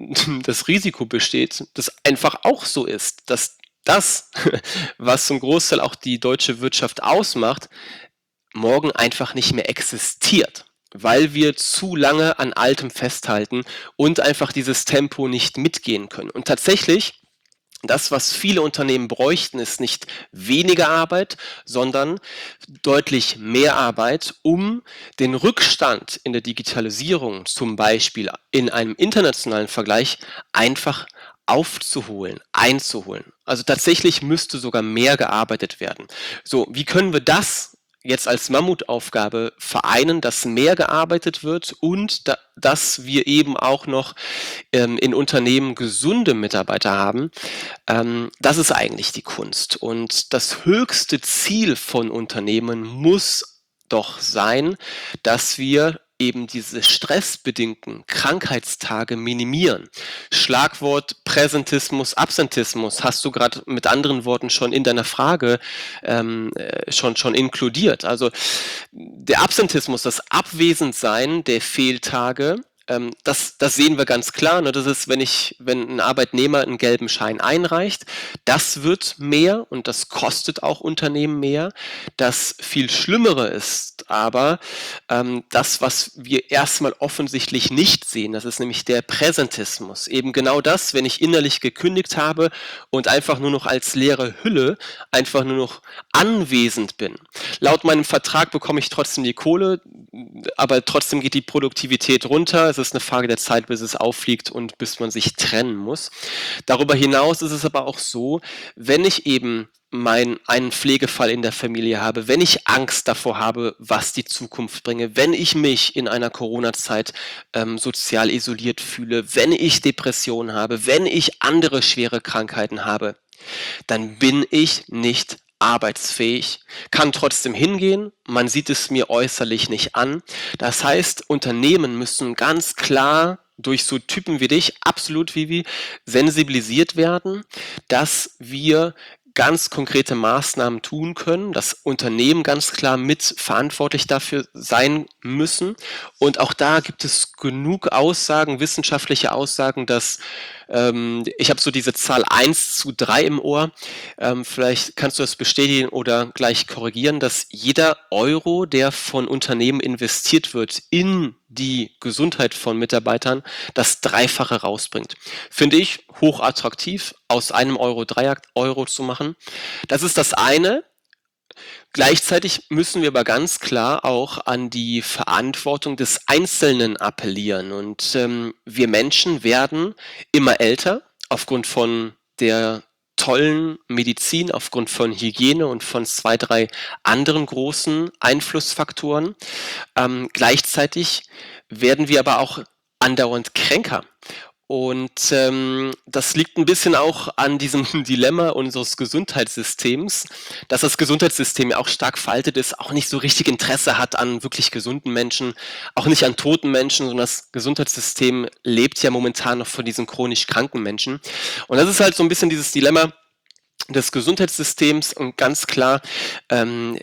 das Risiko besteht, dass einfach auch so ist, dass das, was zum Großteil auch die deutsche Wirtschaft ausmacht, morgen einfach nicht mehr existiert, weil wir zu lange an Altem festhalten und einfach dieses Tempo nicht mitgehen können. Und tatsächlich, das, was viele Unternehmen bräuchten, ist nicht weniger Arbeit, sondern deutlich mehr Arbeit, um den Rückstand in der Digitalisierung, zum Beispiel in einem internationalen Vergleich, einfach aufzuholen, einzuholen. Also tatsächlich müsste sogar mehr gearbeitet werden. So, wie können wir das jetzt als Mammutaufgabe vereinen, dass mehr gearbeitet wird und da, dass wir eben auch noch ähm, in Unternehmen gesunde Mitarbeiter haben? Ähm, das ist eigentlich die Kunst. Und das höchste Ziel von Unternehmen muss doch sein, dass wir eben diese stressbedingten Krankheitstage minimieren. Schlagwort Präsentismus, Absentismus hast du gerade mit anderen Worten schon in deiner Frage ähm, schon, schon inkludiert. Also der Absentismus, das Abwesendsein der Fehltage, ähm, das, das sehen wir ganz klar. Ne? Das ist, wenn ich, wenn ein Arbeitnehmer einen gelben Schein einreicht, das wird mehr und das kostet auch Unternehmen mehr. Das viel Schlimmere ist aber ähm, das, was wir erstmal offensichtlich nicht sehen. Das ist nämlich der Präsentismus. Eben genau das, wenn ich innerlich gekündigt habe und einfach nur noch als leere Hülle einfach nur noch anwesend bin. Laut meinem Vertrag bekomme ich trotzdem die Kohle, aber trotzdem geht die Produktivität runter. Es ist eine Frage der Zeit, bis es auffliegt und bis man sich trennen muss. Darüber hinaus ist es aber auch so, wenn ich eben mein, einen Pflegefall in der Familie habe, wenn ich Angst davor habe, was die Zukunft bringe, wenn ich mich in einer Corona-Zeit ähm, sozial isoliert fühle, wenn ich Depressionen habe, wenn ich andere schwere Krankheiten habe, dann bin ich nicht arbeitsfähig, kann trotzdem hingehen, man sieht es mir äußerlich nicht an. Das heißt, Unternehmen müssen ganz klar durch so Typen wie dich, absolut Vivi, sensibilisiert werden, dass wir ganz konkrete Maßnahmen tun können, dass Unternehmen ganz klar mit verantwortlich dafür sein müssen. Und auch da gibt es genug Aussagen, wissenschaftliche Aussagen, dass ähm, ich habe so diese Zahl eins zu drei im Ohr, ähm, vielleicht kannst du das bestätigen oder gleich korrigieren, dass jeder Euro, der von Unternehmen investiert wird in die Gesundheit von Mitarbeitern, das Dreifache rausbringt. Finde ich hochattraktiv, aus einem Euro drei Euro zu machen. Das ist das eine. Gleichzeitig müssen wir aber ganz klar auch an die Verantwortung des Einzelnen appellieren. Und ähm, wir Menschen werden immer älter aufgrund von der tollen Medizin, aufgrund von Hygiene und von zwei, drei anderen großen Einflussfaktoren. Ähm, gleichzeitig werden wir aber auch andauernd kränker. Und ähm, das liegt ein bisschen auch an diesem Dilemma unseres Gesundheitssystems, dass das Gesundheitssystem ja auch stark veraltet ist, auch nicht so richtig Interesse hat an wirklich gesunden Menschen, auch nicht an toten Menschen, sondern das Gesundheitssystem lebt ja momentan noch von diesen chronisch kranken Menschen. Und das ist halt so ein bisschen dieses Dilemma des Gesundheitssystems und ganz klar ähm,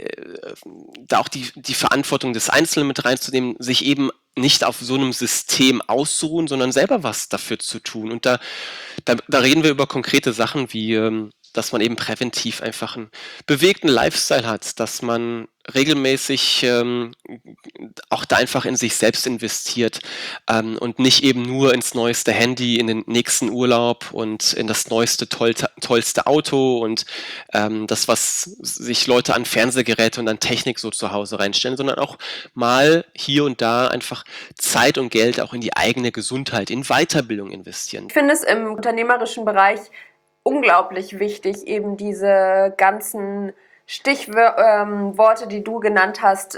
da auch die, die Verantwortung des Einzelnen mit reinzunehmen, sich eben nicht auf so einem System auszuruhen, sondern selber was dafür zu tun. Und da, da, da reden wir über konkrete Sachen wie, ähm, dass man eben präventiv einfach einen bewegten Lifestyle hat, dass man regelmäßig ähm, auch da einfach in sich selbst investiert ähm, und nicht eben nur ins neueste Handy, in den nächsten Urlaub und in das neueste, toll, tollste Auto und ähm, das, was sich Leute an Fernsehgeräte und an Technik so zu Hause reinstellen, sondern auch mal hier und da einfach Zeit und Geld auch in die eigene Gesundheit, in Weiterbildung investieren. Ich finde es im unternehmerischen Bereich unglaublich wichtig, eben diese ganzen Stichworte, die du genannt hast,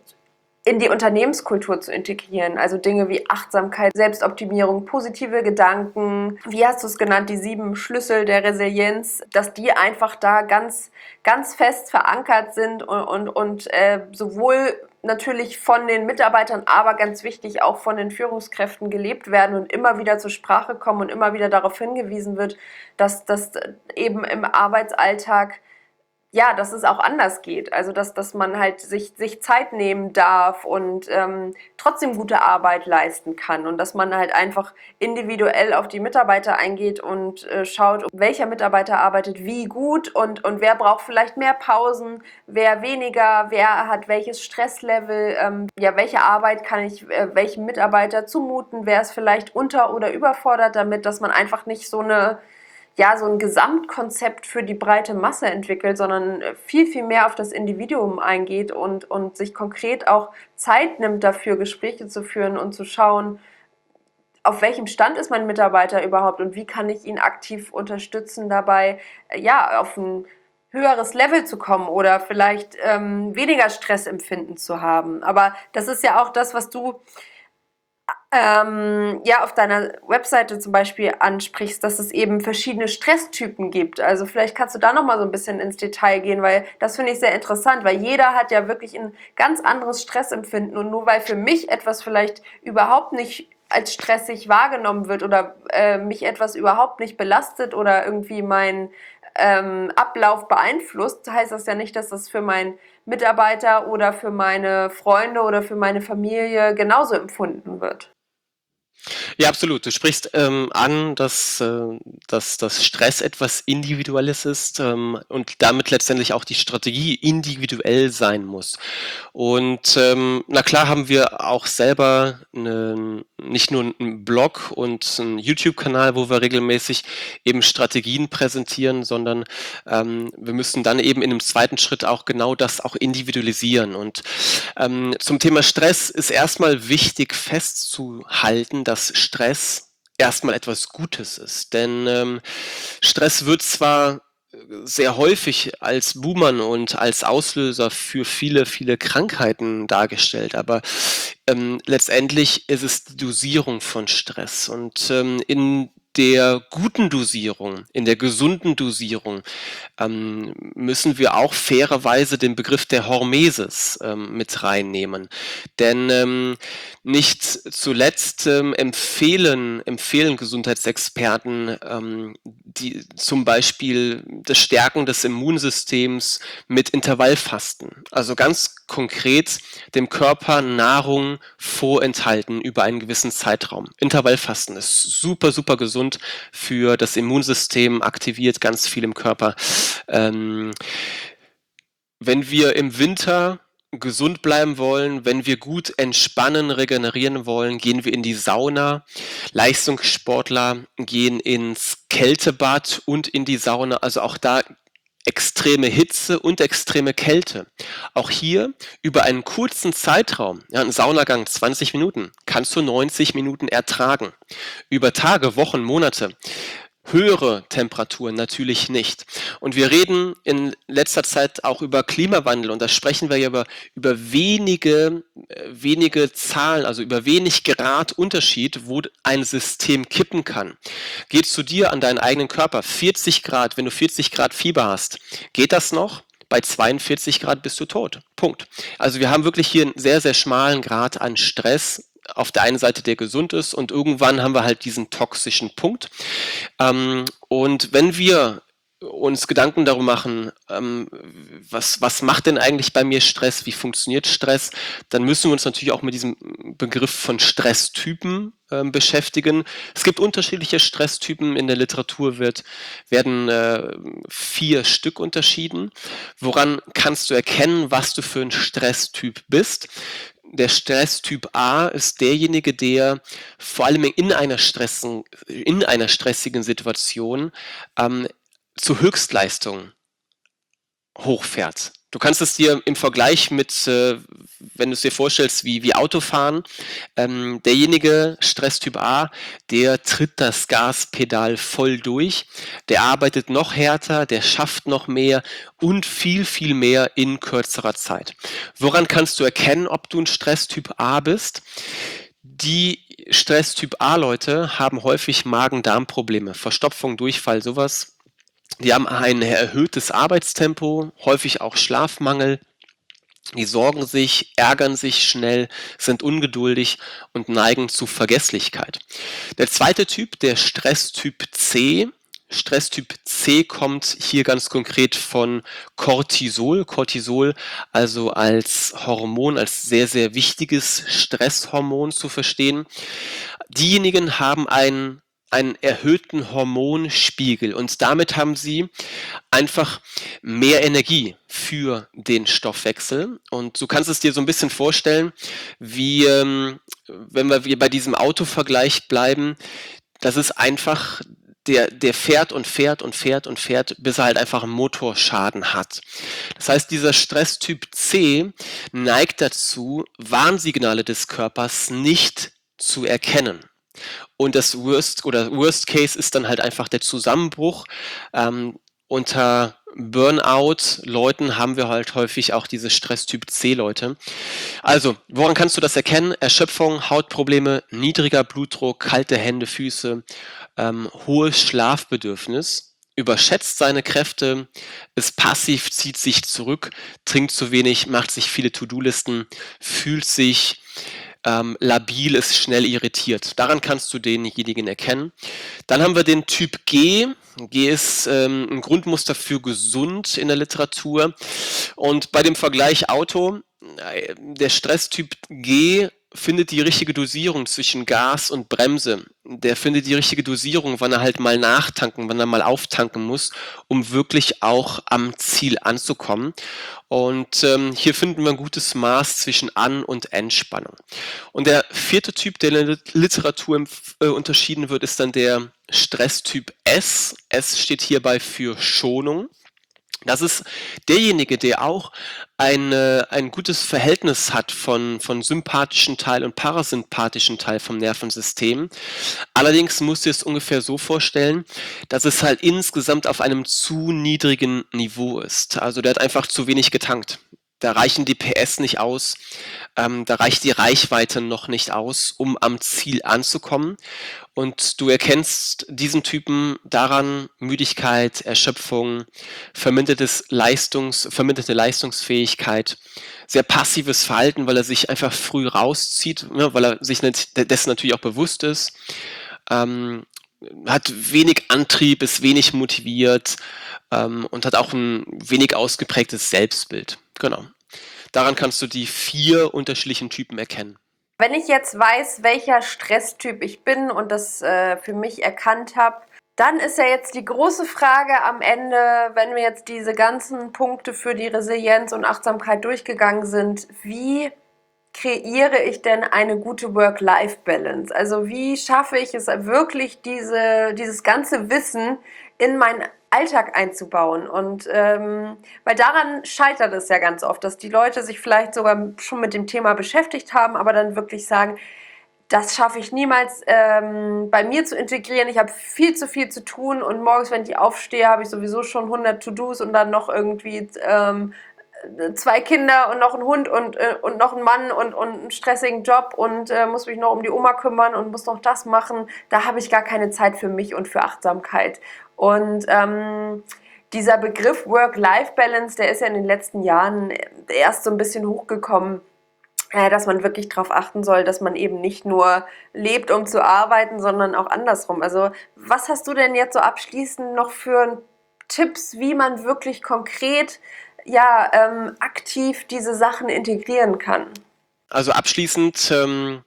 in die Unternehmenskultur zu integrieren. Also Dinge wie Achtsamkeit, Selbstoptimierung, positive Gedanken, wie hast du es genannt, die sieben Schlüssel der Resilienz, dass die einfach da ganz, ganz fest verankert sind und, und, und äh, sowohl natürlich von den Mitarbeitern, aber ganz wichtig auch von den Führungskräften gelebt werden und immer wieder zur Sprache kommen und immer wieder darauf hingewiesen wird, dass das eben im Arbeitsalltag ja, dass es auch anders geht. Also, dass, dass man halt sich, sich Zeit nehmen darf und ähm, trotzdem gute Arbeit leisten kann und dass man halt einfach individuell auf die Mitarbeiter eingeht und äh, schaut, welcher Mitarbeiter arbeitet wie gut und, und wer braucht vielleicht mehr Pausen, wer weniger, wer hat welches Stresslevel, ähm, ja, welche Arbeit kann ich äh, welchem Mitarbeiter zumuten, wer ist vielleicht unter- oder überfordert damit, dass man einfach nicht so eine ja, so ein Gesamtkonzept für die breite Masse entwickelt, sondern viel, viel mehr auf das Individuum eingeht und, und sich konkret auch Zeit nimmt dafür, Gespräche zu führen und zu schauen, auf welchem Stand ist mein Mitarbeiter überhaupt und wie kann ich ihn aktiv unterstützen dabei, ja, auf ein höheres Level zu kommen oder vielleicht ähm, weniger Stressempfinden zu haben. Aber das ist ja auch das, was du Ähm, ja, auf deiner Webseite zum Beispiel ansprichst, dass es eben verschiedene Stresstypen gibt. Also vielleicht kannst du da nochmal so ein bisschen ins Detail gehen, weil das finde ich sehr interessant, weil jeder hat ja wirklich ein ganz anderes Stressempfinden und nur weil für mich etwas vielleicht überhaupt nicht als stressig wahrgenommen wird oder äh, mich etwas überhaupt nicht belastet oder irgendwie mein ähm, Ablauf beeinflusst, heißt das ja nicht, dass das für meinen Mitarbeiter oder für meine Freunde oder für meine Familie genauso empfunden wird. Ja, absolut. Du sprichst ähm, an, dass, äh, dass, dass Stress etwas Individuelles ist ähm, und damit letztendlich auch die Strategie individuell sein muss. Und ähm, na klar haben wir auch selber einen, nicht nur einen Blog und einen YouTube-Kanal, wo wir regelmäßig eben Strategien präsentieren, sondern ähm, wir müssen dann eben in einem zweiten Schritt auch genau das auch individualisieren. Und ähm, zum Thema Stress ist erstmal wichtig festzuhalten, dass Stress erstmal etwas Gutes ist. Denn ähm, Stress wird zwar sehr häufig als Buhmann und als Auslöser für viele, viele Krankheiten dargestellt, aber ähm, letztendlich ist es die Dosierung von Stress. Und ähm, in der guten Dosierung, in der gesunden Dosierung ähm, müssen wir auch fairerweise den Begriff der Hormesis ähm, mit reinnehmen. Denn ähm, nicht zuletzt ähm, empfehlen, empfehlen Gesundheitsexperten ähm, die, zum Beispiel das Stärken des Immunsystems mit Intervallfasten. Also ganz konkret dem Körper Nahrung vorenthalten über einen gewissen Zeitraum. Intervallfasten ist super, super gesund für das Immunsystem, aktiviert ganz viel im Körper. Ähm, wenn wir im Winter gesund bleiben wollen, wenn wir gut entspannen, regenerieren wollen, gehen wir in die Sauna. Leistungssportler gehen ins Kältebad und in die Sauna. Also auch da extreme Hitze und extreme Kälte. Auch hier über einen kurzen Zeitraum, ja, ein Saunagang zwanzig Minuten, kannst du neunzig Minuten ertragen. Über Tage, Wochen, Monate. Höhere Temperaturen natürlich nicht. Und wir reden in letzter Zeit auch über Klimawandel und da sprechen wir ja über, über wenige, äh, wenige Zahlen, also über wenig Grad Unterschied, wo ein System kippen kann. Geht zu dir an deinen eigenen Körper, vierzig Grad, wenn du vierzig Grad Fieber hast, geht das noch? Bei zweiundvierzig Grad bist du tot. Punkt. Also wir haben wirklich hier einen sehr, sehr schmalen Grad an Stress, auf der einen Seite, der gesund ist und irgendwann haben wir halt diesen toxischen Punkt. Ähm, und wenn wir uns Gedanken darum machen, ähm, was, was macht denn eigentlich bei mir Stress, wie funktioniert Stress, dann müssen wir uns natürlich auch mit diesem Begriff von Stresstypen ähm, beschäftigen. Es gibt unterschiedliche Stresstypen, in der Literatur wird, werden äh, vier Stück unterschieden. Woran kannst du erkennen, was du für ein Stresstyp bist? Der Stresstyp A ist derjenige, der vor allem in einer, Stressen, in einer stressigen Situation ähm, zur Höchstleistung hochfährt. Du kannst es dir im Vergleich mit, äh, wenn du es dir vorstellst, wie, wie Autofahren, ähm, derjenige Stresstyp A, der tritt das Gaspedal voll durch, der arbeitet noch härter, der schafft noch mehr und viel, viel mehr in kürzerer Zeit. Woran kannst du erkennen, ob du ein Stresstyp A bist? Die Stresstyp A-Leute haben häufig Magen-Darm-Probleme, Verstopfung, Durchfall, sowas. Die haben ein erhöhtes Arbeitstempo, häufig auch Schlafmangel. Die sorgen sich, ärgern sich schnell, sind ungeduldig und neigen zu Vergesslichkeit. Der zweite Typ, der Stresstyp C. Stresstyp C kommt hier ganz konkret von Cortisol. Cortisol also als Hormon, als sehr, sehr wichtiges Stresshormon zu verstehen. Diejenigen haben einen einen erhöhten Hormonspiegel und damit haben sie einfach mehr Energie für den Stoffwechsel und du kannst es dir so ein bisschen vorstellen, wie ähm, wenn wir bei diesem Autovergleich bleiben, das ist einfach der, der fährt und fährt und fährt und fährt, bis er halt einfach einen Motorschaden hat. Das heißt, dieser Stresstyp C neigt dazu, Warnsignale des Körpers nicht zu erkennen. Und das Worst oder Worst Case ist dann halt einfach der Zusammenbruch. Ähm, unter Burnout-Leuten haben wir halt häufig auch diese Stresstyp C-Leute. Also, woran kannst du das erkennen? Erschöpfung, Hautprobleme, niedriger Blutdruck, kalte Hände, Füße, ähm, hohes Schlafbedürfnis, überschätzt seine Kräfte, ist passiv, zieht sich zurück, trinkt zu wenig, macht sich viele To-Do-Listen, fühlt sich Ähm, labil, ist schnell irritiert. Daran kannst du denjenigen erkennen. Dann haben wir den Typ G. G ist ähm, ein Grundmuster für gesund in der Literatur. Und bei dem Vergleich Auto, äh, der Stresstyp G findet die richtige Dosierung zwischen Gas und Bremse. Der findet die richtige Dosierung, wann er halt mal nachtanken, wann er mal auftanken muss, um wirklich auch am Ziel anzukommen. Und ähm, hier finden wir ein gutes Maß zwischen An- und Entspannung. Und der vierte Typ, der in der Literatur äh, unterschieden wird, ist dann der Stresstyp S. S steht hierbei für Schonung. Das ist derjenige, der auch ein, äh, ein gutes Verhältnis hat von, von sympathischen Teil und parasympathischen Teil vom Nervensystem. Allerdings musst du es ungefähr so vorstellen, dass es halt insgesamt auf einem zu niedrigen Niveau ist. Also der hat einfach zu wenig getankt. Da reichen die P S nicht aus, ähm, da reicht die Reichweite noch nicht aus, um am Ziel anzukommen. Und du erkennst diesen Typen daran: Müdigkeit, Erschöpfung, vermindertes Leistungs, verminderte Leistungsfähigkeit, sehr passives Verhalten, weil er sich einfach früh rauszieht, ne, weil er sich nicht, dessen natürlich auch bewusst ist, ähm, hat wenig Antrieb, ist wenig motiviert ähm, und hat auch ein wenig ausgeprägtes Selbstbild. Genau. Daran kannst du die vier unterschiedlichen Typen erkennen. Wenn ich jetzt weiß, welcher Stresstyp ich bin und das äh, für mich erkannt habe, dann ist ja jetzt die große Frage am Ende, wenn wir jetzt diese ganzen Punkte für die Resilienz und Achtsamkeit durchgegangen sind: Wie kreiere ich denn eine gute Work-Life-Balance? Also wie schaffe ich es wirklich, diese, dieses ganze Wissen in meinen Alltag einzubauen? Und ähm, weil daran scheitert es ja ganz oft, dass die Leute sich vielleicht sogar schon mit dem Thema beschäftigt haben, aber dann wirklich sagen: Das schaffe ich niemals ähm, bei mir zu integrieren. Ich habe viel zu viel zu tun und morgens, wenn ich aufstehe, habe ich sowieso schon hundert To-Dos und dann noch irgendwie ähm, zwei Kinder und noch einen Hund und, äh, und noch einen Mann und, und einen stressigen Job und äh, muss mich noch um die Oma kümmern und muss noch das machen. Da habe ich gar keine Zeit für mich und für Achtsamkeit. Und ähm, dieser Begriff Work-Life-Balance, der ist ja in den letzten Jahren erst so ein bisschen hochgekommen, äh, dass man wirklich darauf achten soll, dass man eben nicht nur lebt, um zu arbeiten, sondern auch andersrum. Also was hast du denn jetzt so abschließend noch für Tipps, wie man wirklich konkret ja, ähm, aktiv diese Sachen integrieren kann? Also abschließend ähm,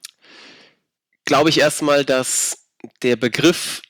glaube ich erstmal, dass der Begriff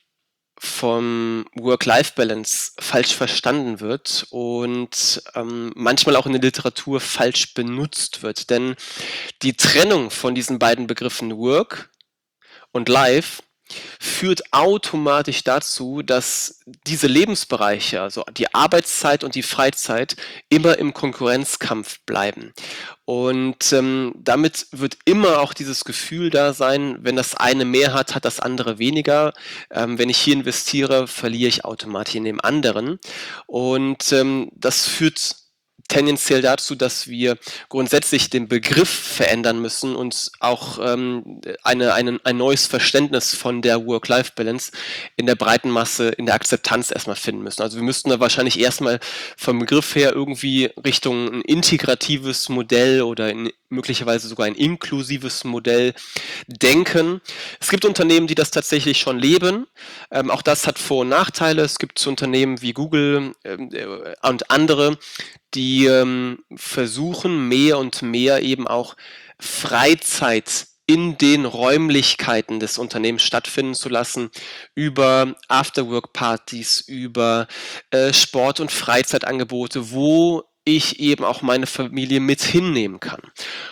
vom Work-Life-Balance falsch verstanden wird und ähm, manchmal auch in der Literatur falsch benutzt wird. Denn die Trennung von diesen beiden Begriffen Work und Life führt automatisch dazu, dass diese Lebensbereiche, also die Arbeitszeit und die Freizeit, immer im Konkurrenzkampf bleiben. Und ähm, damit wird immer auch dieses Gefühl da sein: Wenn das eine mehr hat, hat das andere weniger. Ähm, wenn ich hier investiere, verliere ich automatisch in dem anderen. Und ähm, das führt tendenziell dazu, dass wir grundsätzlich den Begriff verändern müssen und auch ähm, eine, eine, ein neues Verständnis von der Work-Life-Balance in der breiten Masse, in der Akzeptanz erstmal finden müssen. Also wir müssten da wahrscheinlich erstmal vom Begriff her irgendwie Richtung ein integratives Modell oder in, möglicherweise sogar ein inklusives Modell denken. Es gibt Unternehmen, die das tatsächlich schon leben. Ähm, auch das hat Vor- und Nachteile. Es gibt so Unternehmen wie Google ähm, und andere, die ähm, versuchen mehr und mehr eben auch Freizeit in den Räumlichkeiten des Unternehmens stattfinden zu lassen, über Afterwork-Partys, über äh, Sport- und Freizeitangebote, wo ich eben auch meine Familie mit hinnehmen kann.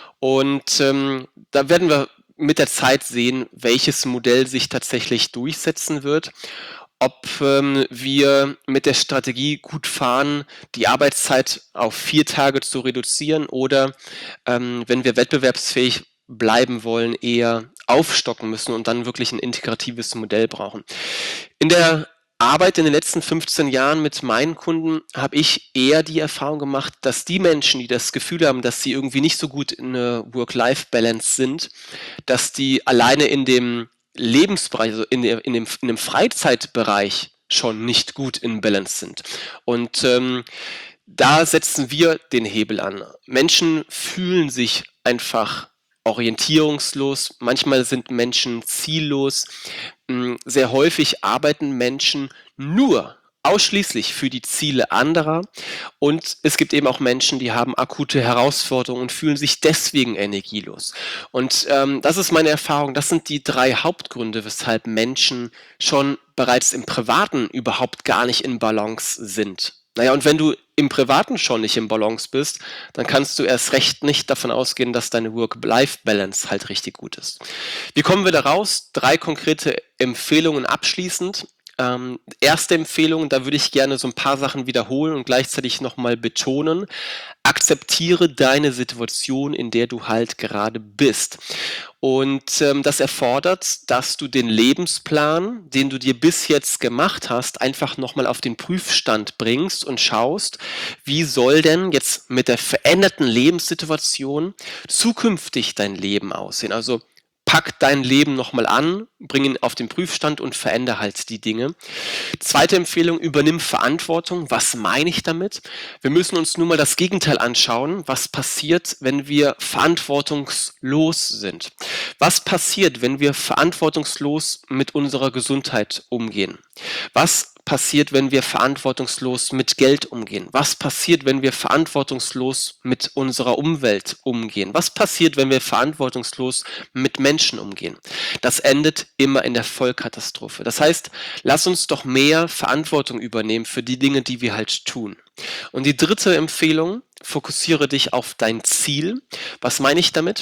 Und ähm, da werden wir mit der Zeit sehen, welches Modell sich tatsächlich durchsetzen wird. Ob ähm, wir mit der Strategie gut fahren, die Arbeitszeit auf vier Tage zu reduzieren, oder ähm, wenn wir wettbewerbsfähig bleiben wollen, eher aufstocken müssen und dann wirklich ein integratives Modell brauchen. In der Arbeit in den letzten fünfzehn Jahren mit meinen Kunden habe ich eher die Erfahrung gemacht, dass die Menschen, die das Gefühl haben, dass sie irgendwie nicht so gut in einer Work-Life-Balance sind, dass die alleine in dem Lebensbereich, also in, der, in, dem, in dem Freizeitbereich schon nicht gut in Balance sind. Und ähm, da setzen wir den Hebel an. Menschen fühlen sich einfach orientierungslos, manchmal sind Menschen ziellos. Sehr häufig arbeiten Menschen nur ausschließlich für die Ziele anderer, und es gibt eben auch Menschen, die haben akute Herausforderungen und fühlen sich deswegen energielos. Und ähm, das ist meine Erfahrung, das sind die drei Hauptgründe, weshalb Menschen schon bereits im Privaten überhaupt gar nicht in Balance sind. Naja, und wenn du im Privaten schon nicht in Balance bist, dann kannst du erst recht nicht davon ausgehen, dass deine Work-Life-Balance halt richtig gut ist. Wie kommen wir da raus? Drei konkrete Empfehlungen abschließend. Ähm, erste Empfehlung, da würde ich gerne so ein paar Sachen wiederholen und gleichzeitig nochmal betonen. Akzeptiere deine Situation, in der du halt gerade bist. Und ähm, das erfordert, dass du den Lebensplan, den du dir bis jetzt gemacht hast, einfach nochmal auf den Prüfstand bringst und schaust, wie soll denn jetzt mit der veränderten Lebenssituation zukünftig dein Leben aussehen? Also pack dein Leben nochmal an, bring ihn auf den Prüfstand und verändere halt die Dinge. Zweite Empfehlung, übernimm Verantwortung. Was meine ich damit? Wir müssen uns nun mal das Gegenteil anschauen. Was passiert, wenn wir verantwortungslos sind? Was passiert, wenn wir verantwortungslos mit unserer Gesundheit umgehen? Was passiert, wenn wir verantwortungslos mit Geld umgehen? Was passiert, wenn wir verantwortungslos mit unserer Umwelt umgehen? Was passiert, wenn wir verantwortungslos mit Menschen umgehen? Das endet immer in der Vollkatastrophe. Das heißt, lass uns doch mehr Verantwortung übernehmen für die Dinge, die wir halt tun. Und die dritte Empfehlung, fokussiere dich auf dein Ziel. Was meine ich damit?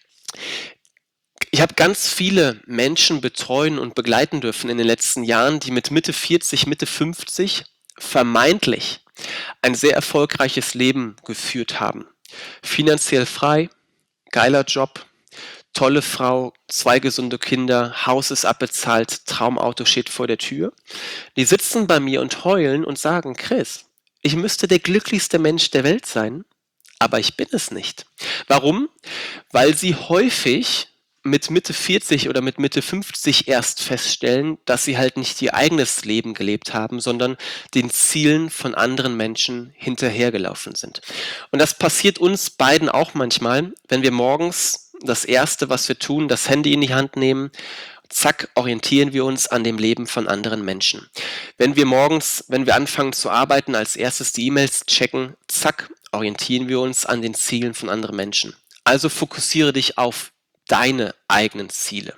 Ich habe ganz viele Menschen betreuen und begleiten dürfen in den letzten Jahren, die mit Mitte vierzig, Mitte fünfzig vermeintlich ein sehr erfolgreiches Leben geführt haben. Finanziell frei, geiler Job, tolle Frau, zwei gesunde Kinder, Haus ist abbezahlt, Traumauto steht vor der Tür. Die sitzen bei mir und heulen und sagen: Chris, ich müsste der glücklichste Mensch der Welt sein, aber ich bin es nicht. Warum? Weil sie häufig mit Mitte vierzig oder mit Mitte fünfzig erst feststellen, dass sie halt nicht ihr eigenes Leben gelebt haben, sondern den Zielen von anderen Menschen hinterhergelaufen sind. Und das passiert uns beiden auch manchmal, wenn wir morgens das Erste, was wir tun, das Handy in die Hand nehmen, zack, orientieren wir uns an dem Leben von anderen Menschen. Wenn wir morgens, wenn wir anfangen zu arbeiten, als erstes die E-Mails checken, zack, orientieren wir uns an den Zielen von anderen Menschen. Also fokussiere dich auf deine eigenen Ziele.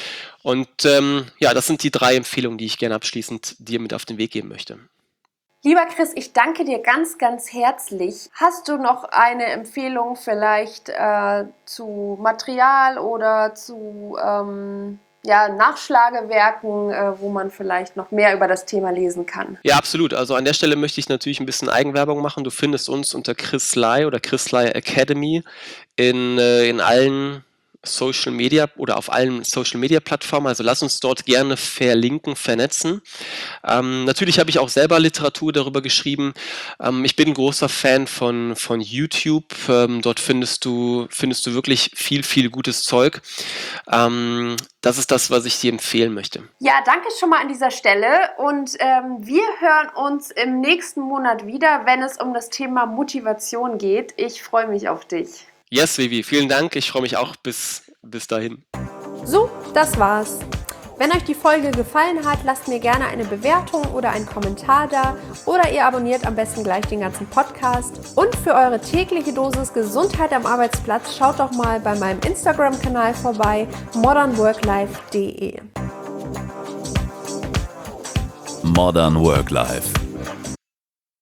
Und ähm, ja, das sind die drei Empfehlungen, die ich gerne abschließend dir mit auf den Weg geben möchte. Lieber Chris, ich danke dir ganz, ganz herzlich. Hast du noch eine Empfehlung vielleicht äh, zu Material oder zu ähm, ja, Nachschlagewerken, äh, wo man vielleicht noch mehr über das Thema lesen kann? Ja, absolut. Also an der Stelle möchte ich natürlich ein bisschen Eigenwerbung machen. Du findest uns unter Chris Lai oder Chris Lai Academy in, äh, in allen Social Media oder auf allen Social Media Plattformen, also lass uns dort gerne verlinken, vernetzen. Ähm, natürlich habe ich auch selber Literatur darüber geschrieben. Ähm, ich bin ein großer Fan von, von YouTube. Ähm, dort findest du, findest du wirklich viel, viel gutes Zeug. Ähm, das ist das, was ich dir empfehlen möchte. Ja, danke schon mal an dieser Stelle und ähm, wir hören uns im nächsten Monat wieder, wenn es um das Thema Motivation geht. Ich freue mich auf dich. Yes, Vivi, vielen Dank. Ich freue mich auch bis, bis dahin. So, das war's. Wenn euch die Folge gefallen hat, lasst mir gerne eine Bewertung oder einen Kommentar da oder ihr abonniert am besten gleich den ganzen Podcast. Und für eure tägliche Dosis Gesundheit am Arbeitsplatz schaut doch mal bei meinem Instagram-Kanal vorbei, modern work life punkt de. Modern Work Life.